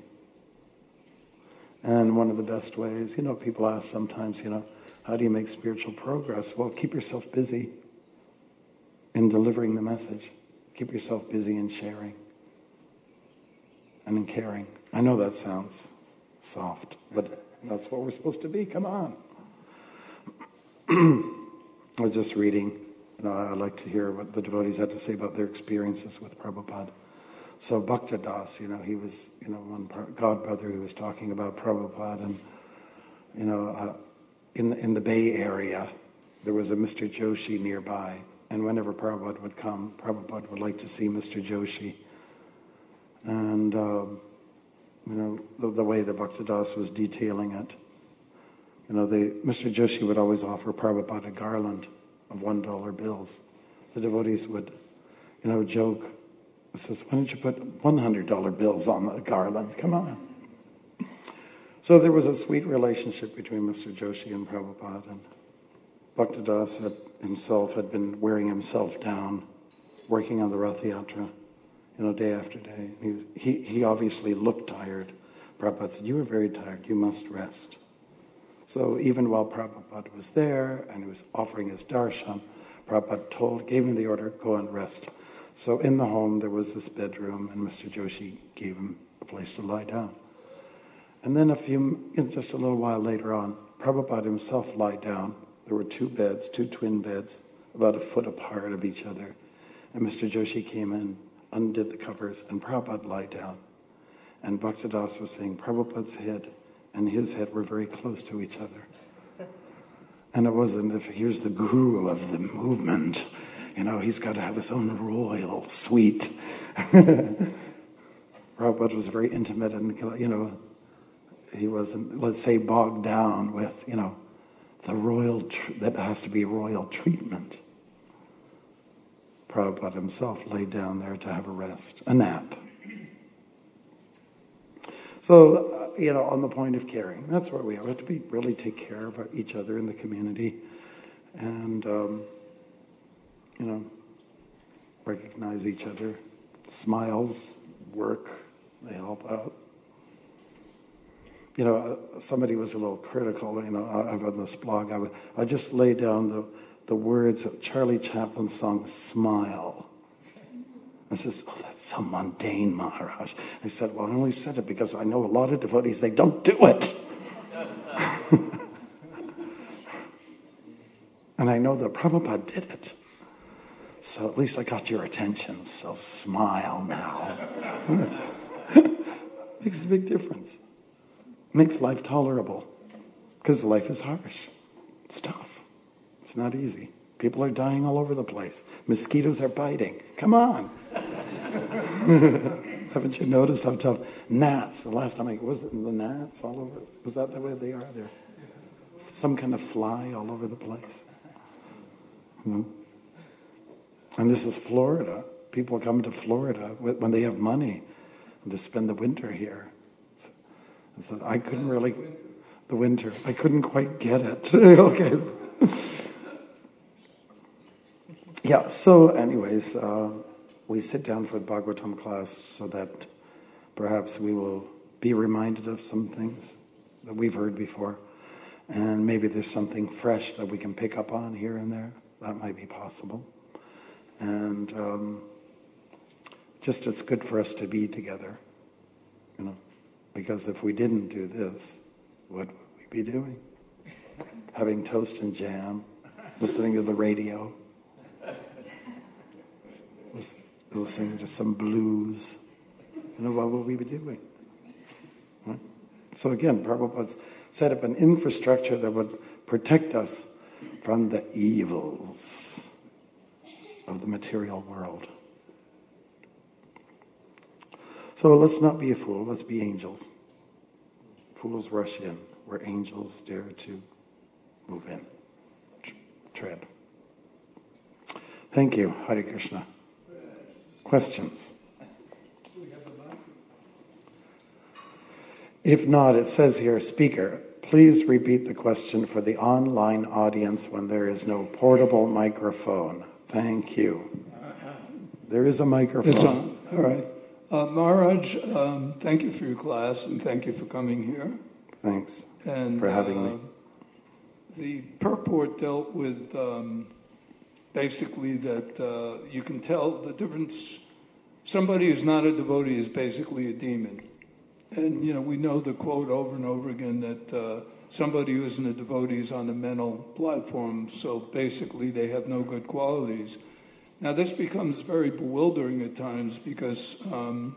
And one of the best ways, you know, people ask sometimes, you know, how do you make spiritual progress? Well, keep yourself busy in delivering the message. Keep yourself busy in sharing and in caring. I know that sounds soft, but that's what we're supposed to be. Come on. I was just reading. You know, I like to hear what the devotees had to say about their experiences with Prabhupada. So Bhaktadas, you know, he was, you know, one godbrother who was talking about Prabhupada, and, you know, uh, In the, in the Bay Area, there was a Mister Joshi nearby, and whenever Prabhupada would come, Prabhupada would like to see Mister Joshi. And, um, you know, the, the way the Bhaktadas was detailing it, you know, the, Mister Joshi would always offer Prabhupada a garland of one dollar bills. The devotees would, you know, joke, says, why don't you put one hundred dollar bills on the garland? Come on. So there was a sweet relationship between Mister Joshi and Prabhupada, and Bhaktadas had, himself had been wearing himself down, working on the Rath Yatra, you know, day after day. He, he, he obviously looked tired. Prabhupada said, you are very tired, you must rest. So even while Prabhupada was there and he was offering his darshan, Prabhupada told, gave him the order, go and rest. So in the home there was this bedroom, and Mister Joshi gave him a place to lie down. And then a few, you know, just a little while later on, Prabhupada himself lied down. There were two beds, two twin beds, about a foot apart of each other. And Mister Joshi came in, undid the covers, and Prabhupada lied down. And Bhaktadas was saying Prabhupada's head and his head were very close to each other. And it wasn't, if here's the guru of the movement, you know, he's got to have his own royal suite. Prabhupada was very intimate and, you know, he wasn't, let's say, bogged down with, you know, the royal, tr- that has to be royal treatment. Prabhupada himself laid down there to have a rest, a nap. So, uh, you know, on the point of caring, that's where we are. We have to be, really take care of our, each other in the community, and, um, you know, recognize each other. Smiles work, they help out. You know, uh, somebody was a little critical, you know, I, I've on this blog, I, would, I just lay down the, the words of Charlie Chaplin's song, Smile. I says, oh, that's so mundane, Maharaj. I said, well, I only said it because I know a lot of devotees, they don't do it. And I know that Prabhupada did it. So at least I got your attention, so smile now. Makes a big difference. Makes life tolerable. Because life is harsh. It's tough. It's not easy. People are dying all over the place. Mosquitoes are biting. Come on. Haven't you noticed how tough gnats? The last time I was it the gnats all over. Was that the way they are there? Some kind of fly all over the place. Hmm? And this is Florida. People come to Florida when they have money and to spend the winter here. I said I couldn't really the winter. I couldn't quite get it. Okay. Yeah. So, anyways. Uh, We sit down for the Bhagavatam class so that perhaps we will be reminded of some things that we've heard before. And maybe there's something fresh that we can pick up on here and there. That might be possible. And um, just it's good for us to be together, you know. Because if we didn't do this, what would we be doing? Having toast and jam, listening to the radio. Listening to some blues, you know, what will we be doing? Right? So again, Prabhupada set up an infrastructure that would protect us from the evils of the material world. So let's not be a fool, let's be angels. Fools rush in, where angels dare to move in, tread. Thank you, Hare Krishna. Questions? If not, it says here, speaker, please repeat the question for the online audience when there is no portable microphone. Thank you. There is a microphone. It's on. All right. Uh, Maharaj, um, thank you for your class and thank you for coming here. Thanks and, for having uh, me. The purport dealt with um, basically that uh, you can tell the difference. Somebody who's not a devotee is basically a demon. And, you know, we know the quote over and over again that uh, somebody who isn't a devotee is on a mental platform, so basically they have no good qualities. Now, this becomes very bewildering at times because um,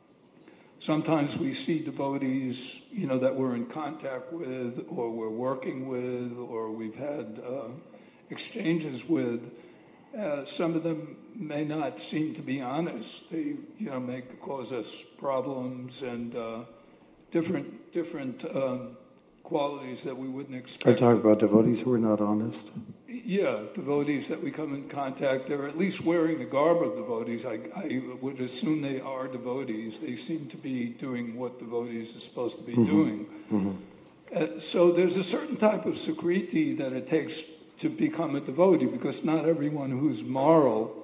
sometimes we see devotees, you know, that we're in contact with or we're working with or we've had uh, exchanges with. Uh, some of them may not seem to be honest. They, you know, may cause us problems and uh, different different um, qualities that we wouldn't expect. I talk about devotees who are not honest. Yeah, devotees that we come in contact, they're at least wearing the garb of devotees. I, I would assume they are devotees. They seem to be doing what devotees are supposed to be mm-hmm. doing. Mm-hmm. Uh, so there's a certain type of sukriti that it takes to become a devotee, because not everyone who's moral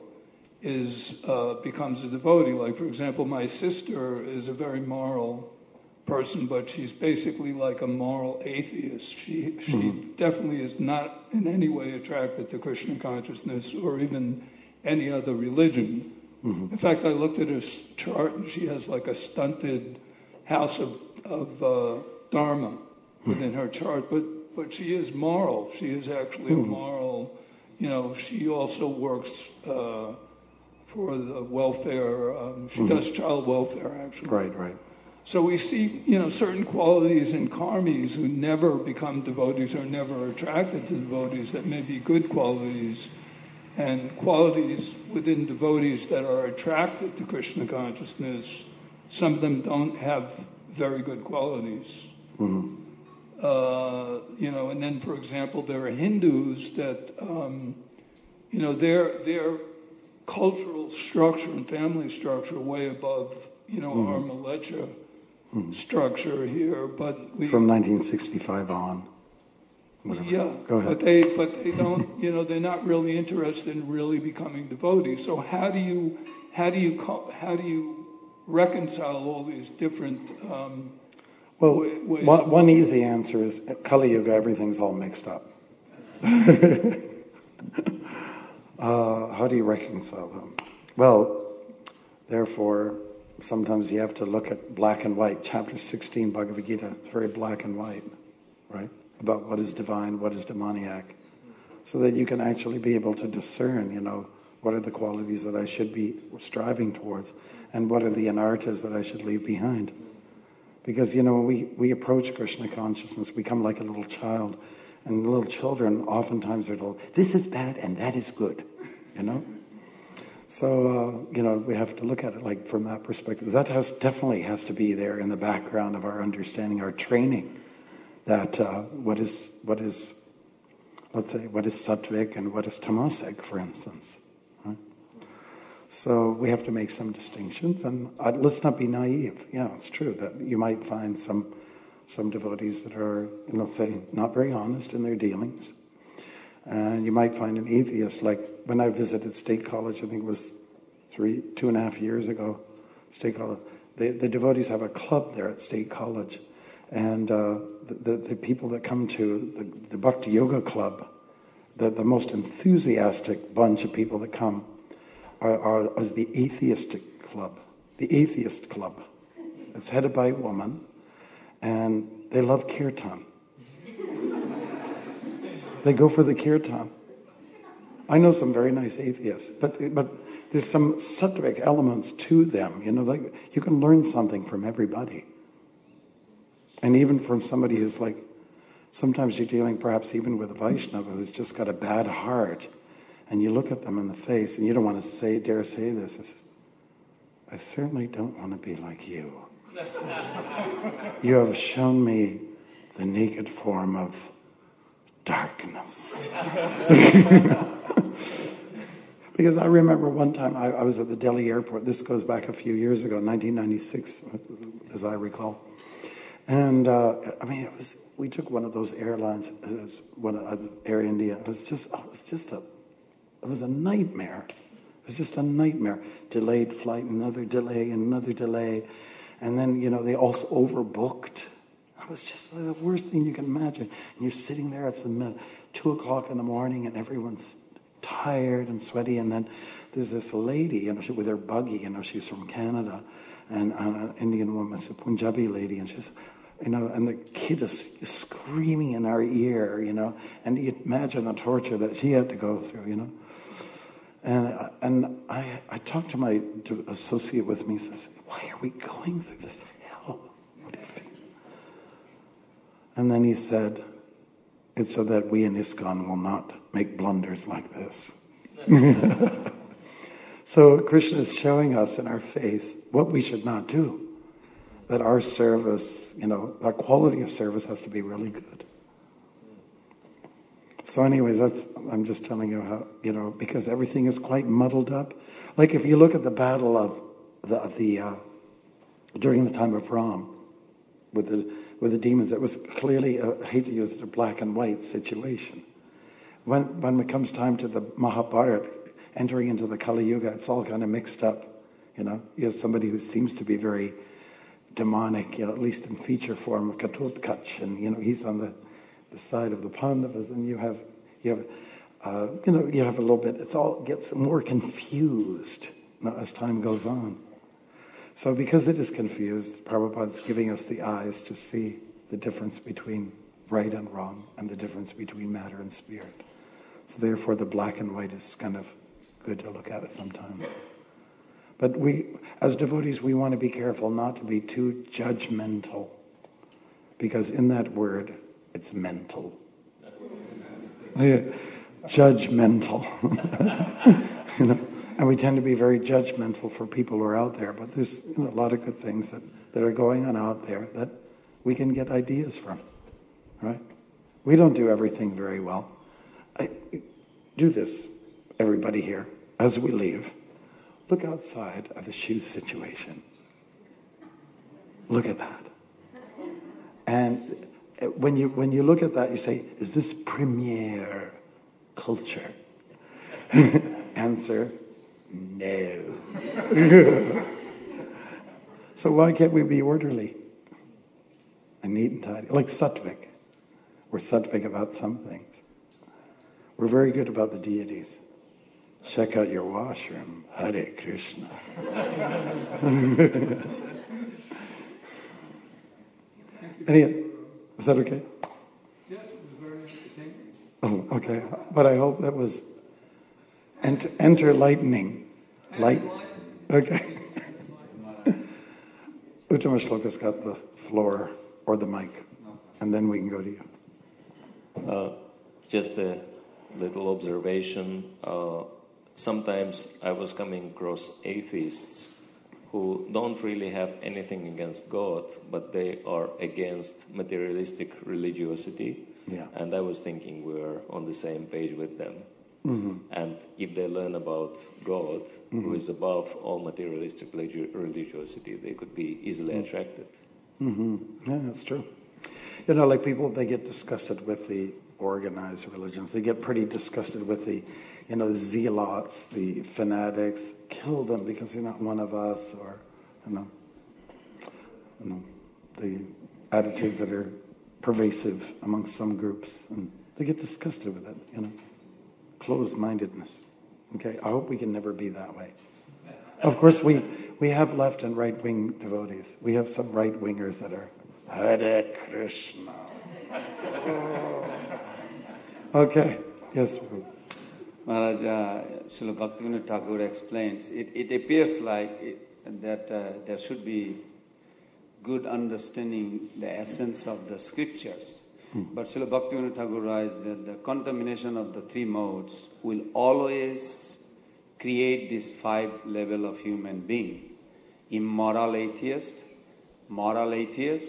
is uh, becomes a devotee. Like, for example, my sister is a very moral person, but she's basically like a moral atheist. She she mm-hmm. definitely is not in any way attracted to Krishna consciousness or even any other religion. Mm-hmm. In fact, I looked at her chart, and she has like a stunted house of, of uh, Dharma mm-hmm. within her chart, but But she is moral. She is actually a moral, you know, she also works uh, for the welfare. Um, she mm-hmm. does child welfare, actually. Right, right. So we see, you know, certain qualities in karmis who never become devotees or never attracted to devotees that may be good qualities, and qualities within devotees that are attracted to Krishna consciousness. Some of them don't have very good qualities. Mm-hmm. Uh, you know, and then, for example, there are Hindus that, um, you know, their their cultural structure and family structure way above, you know, mm-hmm. our militia mm-hmm. structure here. But we, from nineteen sixty-five on. Whatever. Yeah, go ahead. But they but they don't, you know, they're not really interested in really becoming devotees. So how do you how do you how do you reconcile all these different um, Well, one, one easy answer is Kali Yuga, everything's all mixed up. uh, how do you reconcile them? Well, therefore, sometimes you have to look at black and white. Chapter sixteen, Bhagavad Gita, it's very black and white, right? About what is divine, what is demoniac. So that you can actually be able to discern, you know, what are the qualities that I should be striving towards, and what are the anarthas that I should leave behind. Because, you know, we, we approach Krishna consciousness, we come like a little child, and little children oftentimes are told, this is bad and that is good, you know? So, uh, you know, we have to look at it like from that perspective. That has definitely has to be there in the background of our understanding, our training, that uh, what is, what is, let's say, what is sattvic and what is tamasic, for instance. Right? So we have to make some distinctions, and uh, let's not be naive. Yeah, it's true that you might find some some devotees that are, you know, say, not very honest in their dealings. And you might find an atheist, like when I visited State College, I think it was three, two and a half years ago, State College, the, the devotees have a club there at State College. And uh, the, the, the people that come to the, the Bhakti Yoga Club, the, the most enthusiastic bunch of people that come are, are is the atheistic club, the atheist club. It's headed by a woman, and they love kirtan. They go for the kirtan. I know some very nice atheists, but but there's some sattvic elements to them. You know, like you can learn something from everybody, and even from somebody who's like, sometimes you're dealing perhaps even with a Vaishnava who's just got a bad heart, and you look at them in the face, and you don't want to say, dare say this. It's, I certainly don't want to be like you. You have shown me the naked form of darkness. Because I remember one time I, I was at the Delhi airport. This goes back a few years ago, nineteen ninety-six, as I recall. And uh, I mean, it was. We took one of those airlines, it was one of uh, Air India. It was just, it was just a, it was a nightmare. It was just a nightmare. Delayed flight, another delay, another delay, and then you know they also overbooked. It was just the worst thing you can imagine. And you're sitting there, it's the middle, two o'clock in the morning, and everyone's tired and sweaty. And then there's this lady, you know, she, with her buggy, you know, she's from Canada, and uh, an Indian woman, it's a Punjabi lady, and she's, you know, and the kid is screaming in our ear, you know, and you imagine the torture that she had to go through, you know. And and I I talked to my associate with me, says, why are we going through this hell? What do you think? And then he said, it's so that we in ISKCON will not make blunders like this. So Krishna is showing us in our face what we should not do. That our service, you know, our quality of service has to be really good. So anyways, that's, I'm just telling you how, you know, because everything is quite muddled up. Like if you look at the battle of the, the uh, during the time of Ram, with the with the demons, it was clearly, a, I hate to use it, a black and white situation. When when it comes time to the Mahabharata, entering into the Kali Yuga, it's all kind of mixed up. You know, you have somebody who seems to be very demonic, you know, at least in feature form, Ghatotkacha, and you know he's on the, the side of the Pandavas, and you have you have uh, you know you have a little bit. It's all gets more confused, you know, as time goes on. So because it is confused, Prabhupada's giving us the eyes to see the difference between right and wrong, and the difference between matter and spirit. So therefore, the black and white is kind of good to look at it sometimes. But we, as devotees, we want to be careful not to be too judgmental, because in that word, it's mental. Yeah, judgmental. You know, and we tend to be very judgmental for people who are out there. But there's, you know, a lot of good things that, that are going on out there that we can get ideas from, right? We don't do everything very well. I, do this, everybody here, as we leave. Look outside of the shoe situation. Look at that. And when you when you look at that, you say, is this premier culture? Answer, no. So why can't we be orderly and neat and tidy? Like Sattvic. We're Sattvic about some things. We're very good about the deities. Check out your washroom. Hare Krishna. Any, is that okay? Yes, it was very entertaining. Oh, okay. But I hope that was enter, enter lightning. Light. Okay. Uttama Shloka's got the floor or the mic, and then we can go to you. Uh, just a little observation. Uh, sometimes I was coming across atheists who don't really have anything against God, but they are against materialistic religiosity. Yeah. And I was thinking we were on the same page with them. Mm-hmm. And if they learn about God, Mm-hmm. who is above all materialistic religi- religiosity, they could be easily Mm-hmm. attracted. Mm-hmm. Yeah, that's true. You know, like people, they get disgusted with the organized religions. They get pretty disgusted with the, you know, zealots, the fanatics. Kill them because they're not one of us, or, you know, you know, the attitudes that are pervasive among some groups, and they get disgusted with it. You know, closed-mindedness. Okay, I hope we can never be that way. Of course, we we have left and right-wing devotees. We have some right-wingers that are Hare Krishna. Okay, yes. Maharaj, uh, Srila Bhaktivinoda Thakur explains, it, it appears like it, that uh, there should be good understanding the essence of the scriptures. Hmm. But Srila Bhaktivinoda Thakur writes that the contamination of the three modes will always create this five level of human being. Immoral atheist, moral atheist,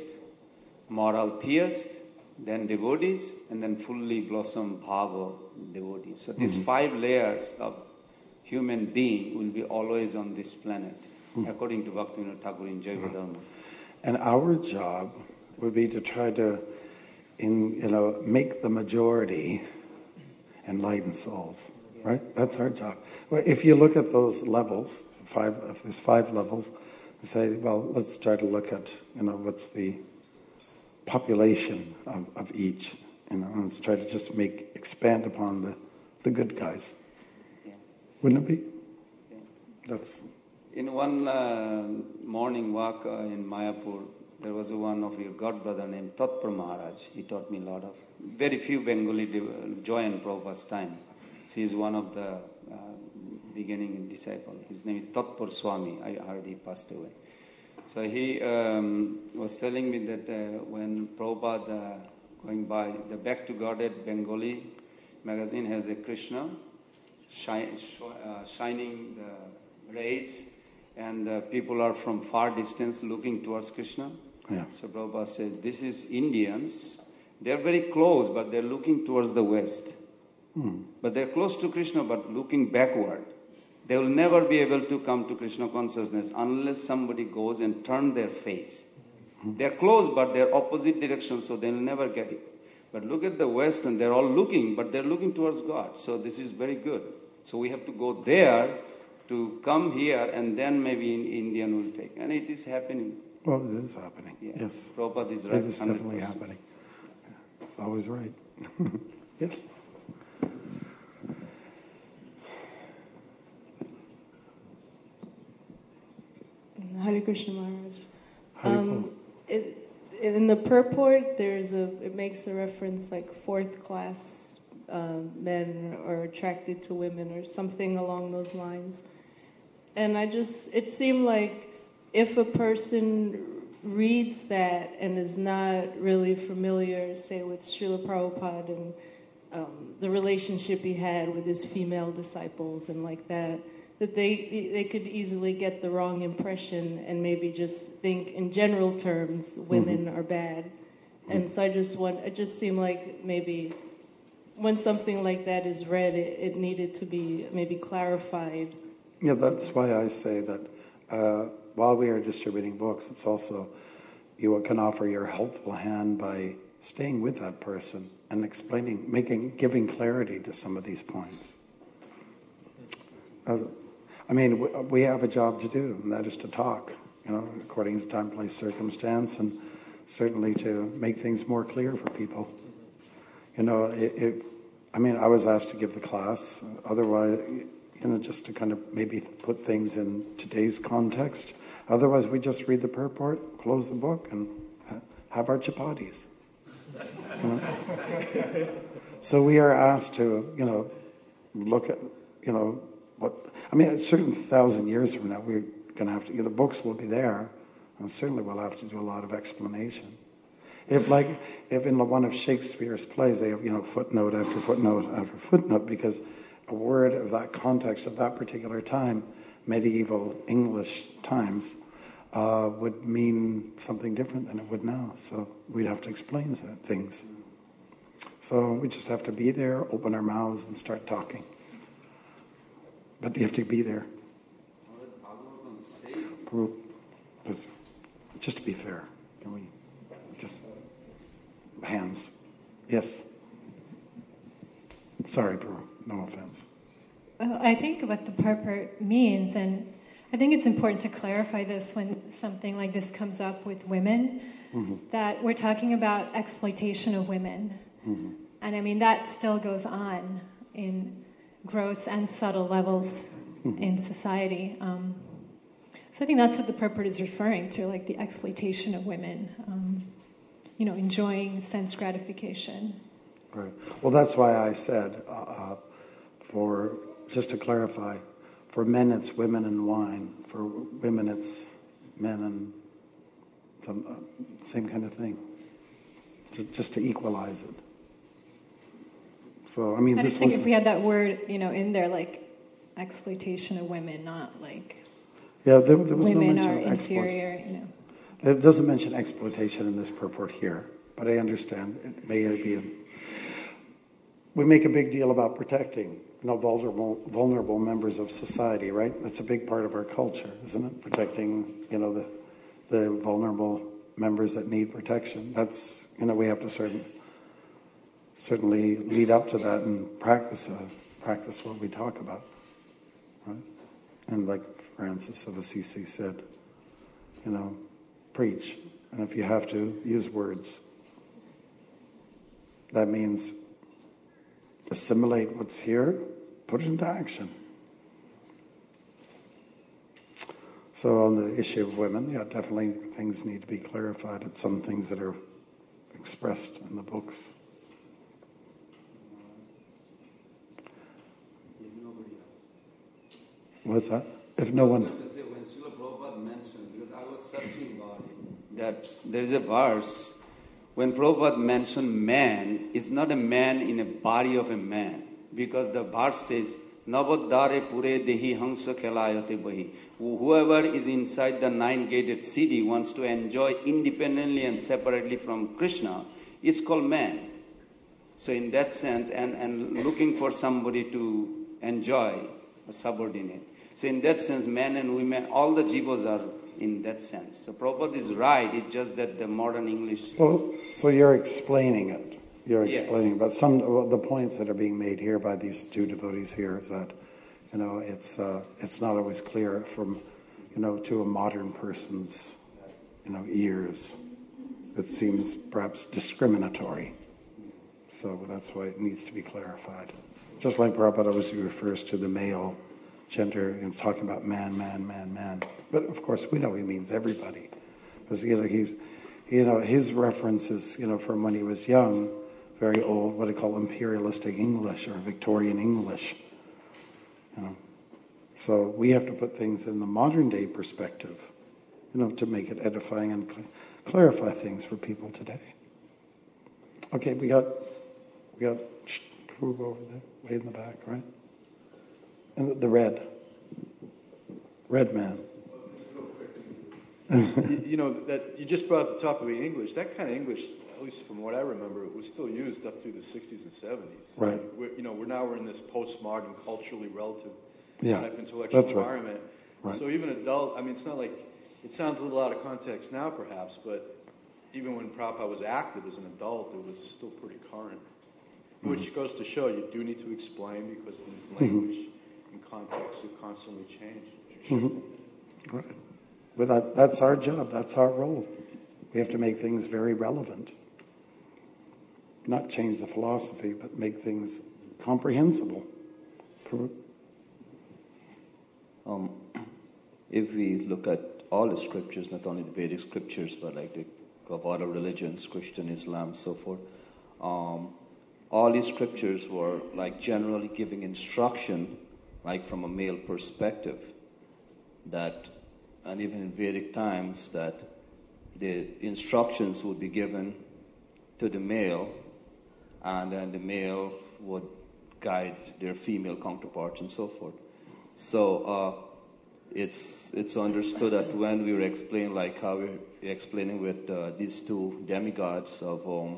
moral theist, then devotees, and then fully blossomed bhava devotees. So these mm-hmm. five layers of human being will be always on this planet, mm-hmm. according to Bhaktivinoda Thakur in Jaiva Dharma. And our job would be to try to, in you know, make the majority enlightened souls, yes. Right? That's our job. Well, if you look at those levels, five, if there's five levels, you say, well, let's try to look at, you know, what's the population of, of each, you know, and let's try to just make, expand upon the, the good guys. Yeah. Wouldn't it be? Yeah. That's... In one uh, morning walk uh, in Mayapur, there was one of your godbrother named Tatpar Maharaj. He taught me a lot of, very few Bengali de- joined Prabhupada's time. So he's one of the uh, beginning disciples. His name is Tatpar Swami. I heard he passed away. So he um, was telling me that uh, when Prabhupada, uh, going by the Back to Godhead Bengali magazine has a Krishna shine, sh- uh, shining the rays, and uh, people are from far distance looking towards Krishna. Yeah. So Prabhupada says, this is Indians. They're very close, but they're looking towards the west. Hmm. But they're close to Krishna, but looking backward. They will never be able to come to Krishna consciousness unless somebody goes and turn their face. Mm-hmm. They're close, but they're opposite direction, so they'll never get it. But look at the West, and they're all looking, but they're looking towards God. So this is very good. So we have to go there to come here, and then maybe in Indian will take. And it is happening. Well, it is happening, yeah. Yes. Prabhupada is right. It is definitely happening. It's always right. Yes. Hare Krishna Maharaj. Um, it, in the purport, there's a. It makes a reference like fourth class uh, men are attracted to women or something along those lines. And I just, it seemed like if a person reads that and is not really familiar, say, with Srila Prabhupada and um, the relationship he had with his female disciples and like that, that they they could easily get the wrong impression and maybe just think in general terms women mm-hmm. are bad. And so I just want, it just seemed like maybe when something like that is read, it, it needed to be maybe clarified. Yeah, that's why I say that uh, while we are distributing books, it's also, you can offer your helpful hand by staying with that person and explaining, making, giving clarity to some of these points. Uh, I mean, we have a job to do, and that is to talk, you know, according to time, place, circumstance, and certainly to make things more clear for people. You know, it, it, I mean, I was asked to give the class, otherwise, you know, just to kind of maybe put things in today's context. Otherwise, we just read the purport, close the book, and ha- have our chapatis. You know? So we are asked to, you know, look at, you know, what, I mean, a certain thousand years from now, we're going to have to, you know, the books will be there, and certainly we'll have to do a lot of explanation. If like, if in one of Shakespeare's plays, they have, you know, footnote after footnote after footnote, because a word of that context of that particular time, medieval English times, uh, would mean something different than it would now. So we'd have to explain that things. So we just have to be there, open our mouths, and start talking. But you have to be there. Just, just to be fair, can we just hands? Yes. Sorry, bro. No offense. Well, I think what the purport means, and I think it's important to clarify this when something like this comes up with women, mm-hmm. that we're talking about exploitation of women. Mm-hmm. And I mean, that still goes on in gross and subtle levels mm-hmm. in society. Um, so I think that's what the purport is referring to, like the exploitation of women, um, you know, enjoying sense gratification. Right. Well, that's why I said, uh, uh, for just to clarify, for men it's women and wine. For women it's men and some uh, same kind of thing. To, just to equalize it. So I mean, I this just think was, if we had that word, you know, in there, like exploitation of women, not like yeah, there, there was women no mention are of inferior. You know, it doesn't mention exploitation in this purport here, but I understand it may be. A, we make a big deal about protecting, you know, vulnerable vulnerable members of society, right? That's a big part of our culture, isn't it? Protecting, you know, the the vulnerable members that need protection. That's, you know, we have to certain, certainly lead up to that and practice uh, practice what we talk about, right? And like Francis of Assisi said, you know, preach, and if you have to, use words. That means assimilate what's here, put it into action. So on the issue of women, yeah, definitely things need to be clarified. It's some things that are expressed in the books. What's that? If no one... When Srila Prabhupada mentioned, because I was searching about it, that there is a verse, when Prabhupada mentioned man, it's not a man in a body of a man, because the verse says, Navaddhare pure dehi hangsa khelayate bahi. Whoever is inside the nine-gated city wants to enjoy independently and separately from Krishna is called man. So in that sense, and, and looking for somebody to enjoy, a subordinate. So in that sense, men and women, all the jivas are in that sense. So Prabhupada is right, it's just that the modern English... Well, so you're explaining it. You're Yes. explaining, but some of the points that are being made here by these two devotees here is that, you know, it's uh, it's not always clear from, you know, to a modern person's, you know, ears. It seems perhaps discriminatory. So that's why it needs to be clarified. Just like Prabhupada always refers to the male gender and talking about man, man, man, man. But of course, we know he means everybody, because you know he, you know, his references, you know, from when he was young. Very old, what they call imperialistic English or Victorian English. You know. So we have to put things in the modern day perspective, you know, to make it edifying and cl- clarify things for people today. Okay, we got we got Prabhu over there, way in the back, right? And the, the red, red man. you, you know, that you just brought up the topic of English. That kind of English, at least from what I remember, it was still used up through the sixties and seventies. Right. We're, you know, we're now we're in this postmodern, culturally relative Yeah, kind of intellectual that's right. environment. Right. So even adult, I mean, it's not like, it sounds a little out of context now perhaps, but even when Prabhupada was active as an adult, it was still pretty current. Mm-hmm. Which goes to show you do need to explain, because the language mm-hmm. and context will constantly change. Mm-hmm. Right. But that, that's our job. That's our role. We have to make things very relevant. Not change the philosophy, but make things comprehensible. Um, if we look at all the scriptures, not only the Vedic scriptures, but like the of other religions, Christian, Islam, so forth, um, all these scriptures were like generally giving instruction, like from a male perspective, that, and even in Vedic times, that the instructions would be given to the male, and then the male would guide their female counterparts and so forth. So uh, it's it's understood that when we were explaining, like how we're explaining with uh, these two demigods of um,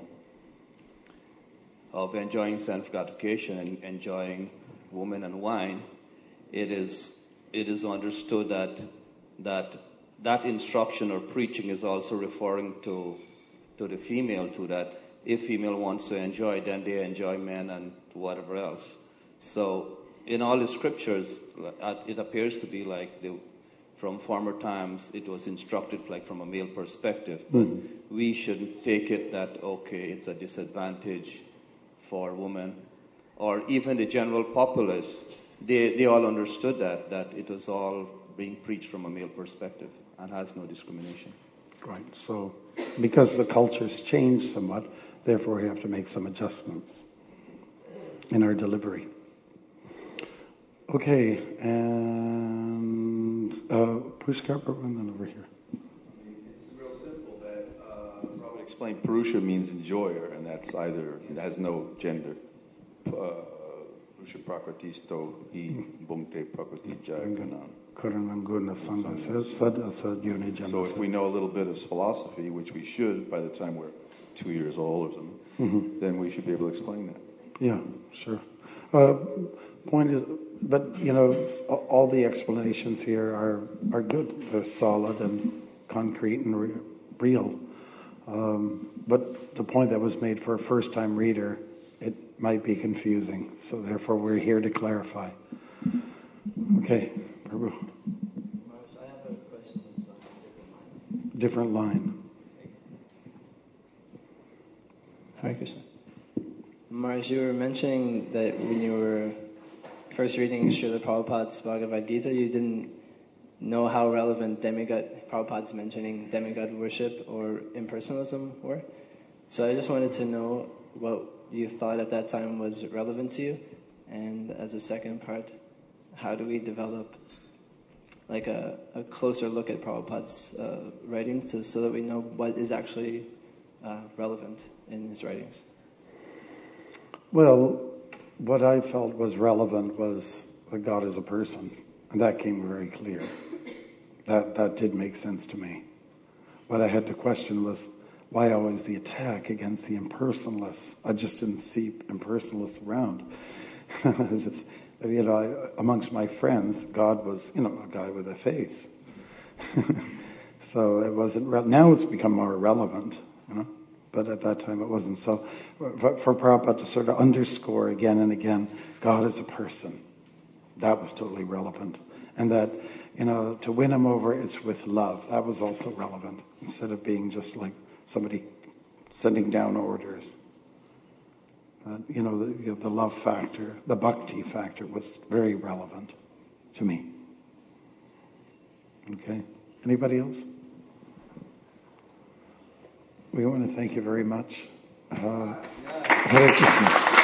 of enjoying self gratification and enjoying woman and wine, it is it is understood that that that instruction or preaching is also referring to to the female too, that if female wants to enjoy, then they enjoy men and whatever else. So in all the scriptures, it appears to be like the, from former times it was instructed like from a male perspective, but mm. we shouldn't take it that, okay, it's a disadvantage for women, or even the general populace. They they all understood that, that it was all being preached from a male perspective and has no discrimination. Right. So because the culture's changed somewhat, therefore we have to make some adjustments in our delivery. Okay, and uh, Pushkar, and then over here. It's real simple that uh, Prabhupada explained Purusha means enjoyer, and that's either, it has no gender. Uh, Purusha Prakritisto, he bhungte prakriti jaganan. So if we know a little bit of philosophy, which we should by the time we're two years old or something, mm-hmm. then we should be able to explain that. Yeah, sure. Uh, point is, but you know, all the explanations here are, are good. They're solid and concrete and re- real. Um, but the point that was made for a first-time reader, it might be confusing. So therefore, we're here to clarify. Okay, Prabhu. I have a question that's on a different line. Different line. Hare Krishna. Maharaj, you were mentioning that when you were first reading Srila Prabhupada's Bhagavad Gita, you didn't know how relevant demigod, Prabhupada's mentioning demigod worship or impersonalism were. So I just wanted to know what you thought at that time was relevant to you. And as a second part, how do we develop like a, a closer look at Prabhupada's uh, writings to, so that we know what is actually uh, relevant in his writings? Well, what I felt was relevant was that God is a person, and that came very clear. That that did make sense to me. What I had to question was, why always the attack against the impersonalists? I just didn't see impersonalists around. just, you know, I, amongst my friends, God was, you know, a guy with a face. So it wasn't. Re- now it's become more relevant, you know. But at that time it wasn't. So for, for Prabhupada to sort of underscore again and again, God is a person, that was totally relevant. And that, you know, to win him over, it's with love. That was also relevant, instead of being just like somebody sending down orders. Uh, you know, the, you know, the love factor, the bhakti factor was very relevant to me. Okay. Anybody else? We want to thank you very much. Uh, Hare Krishna.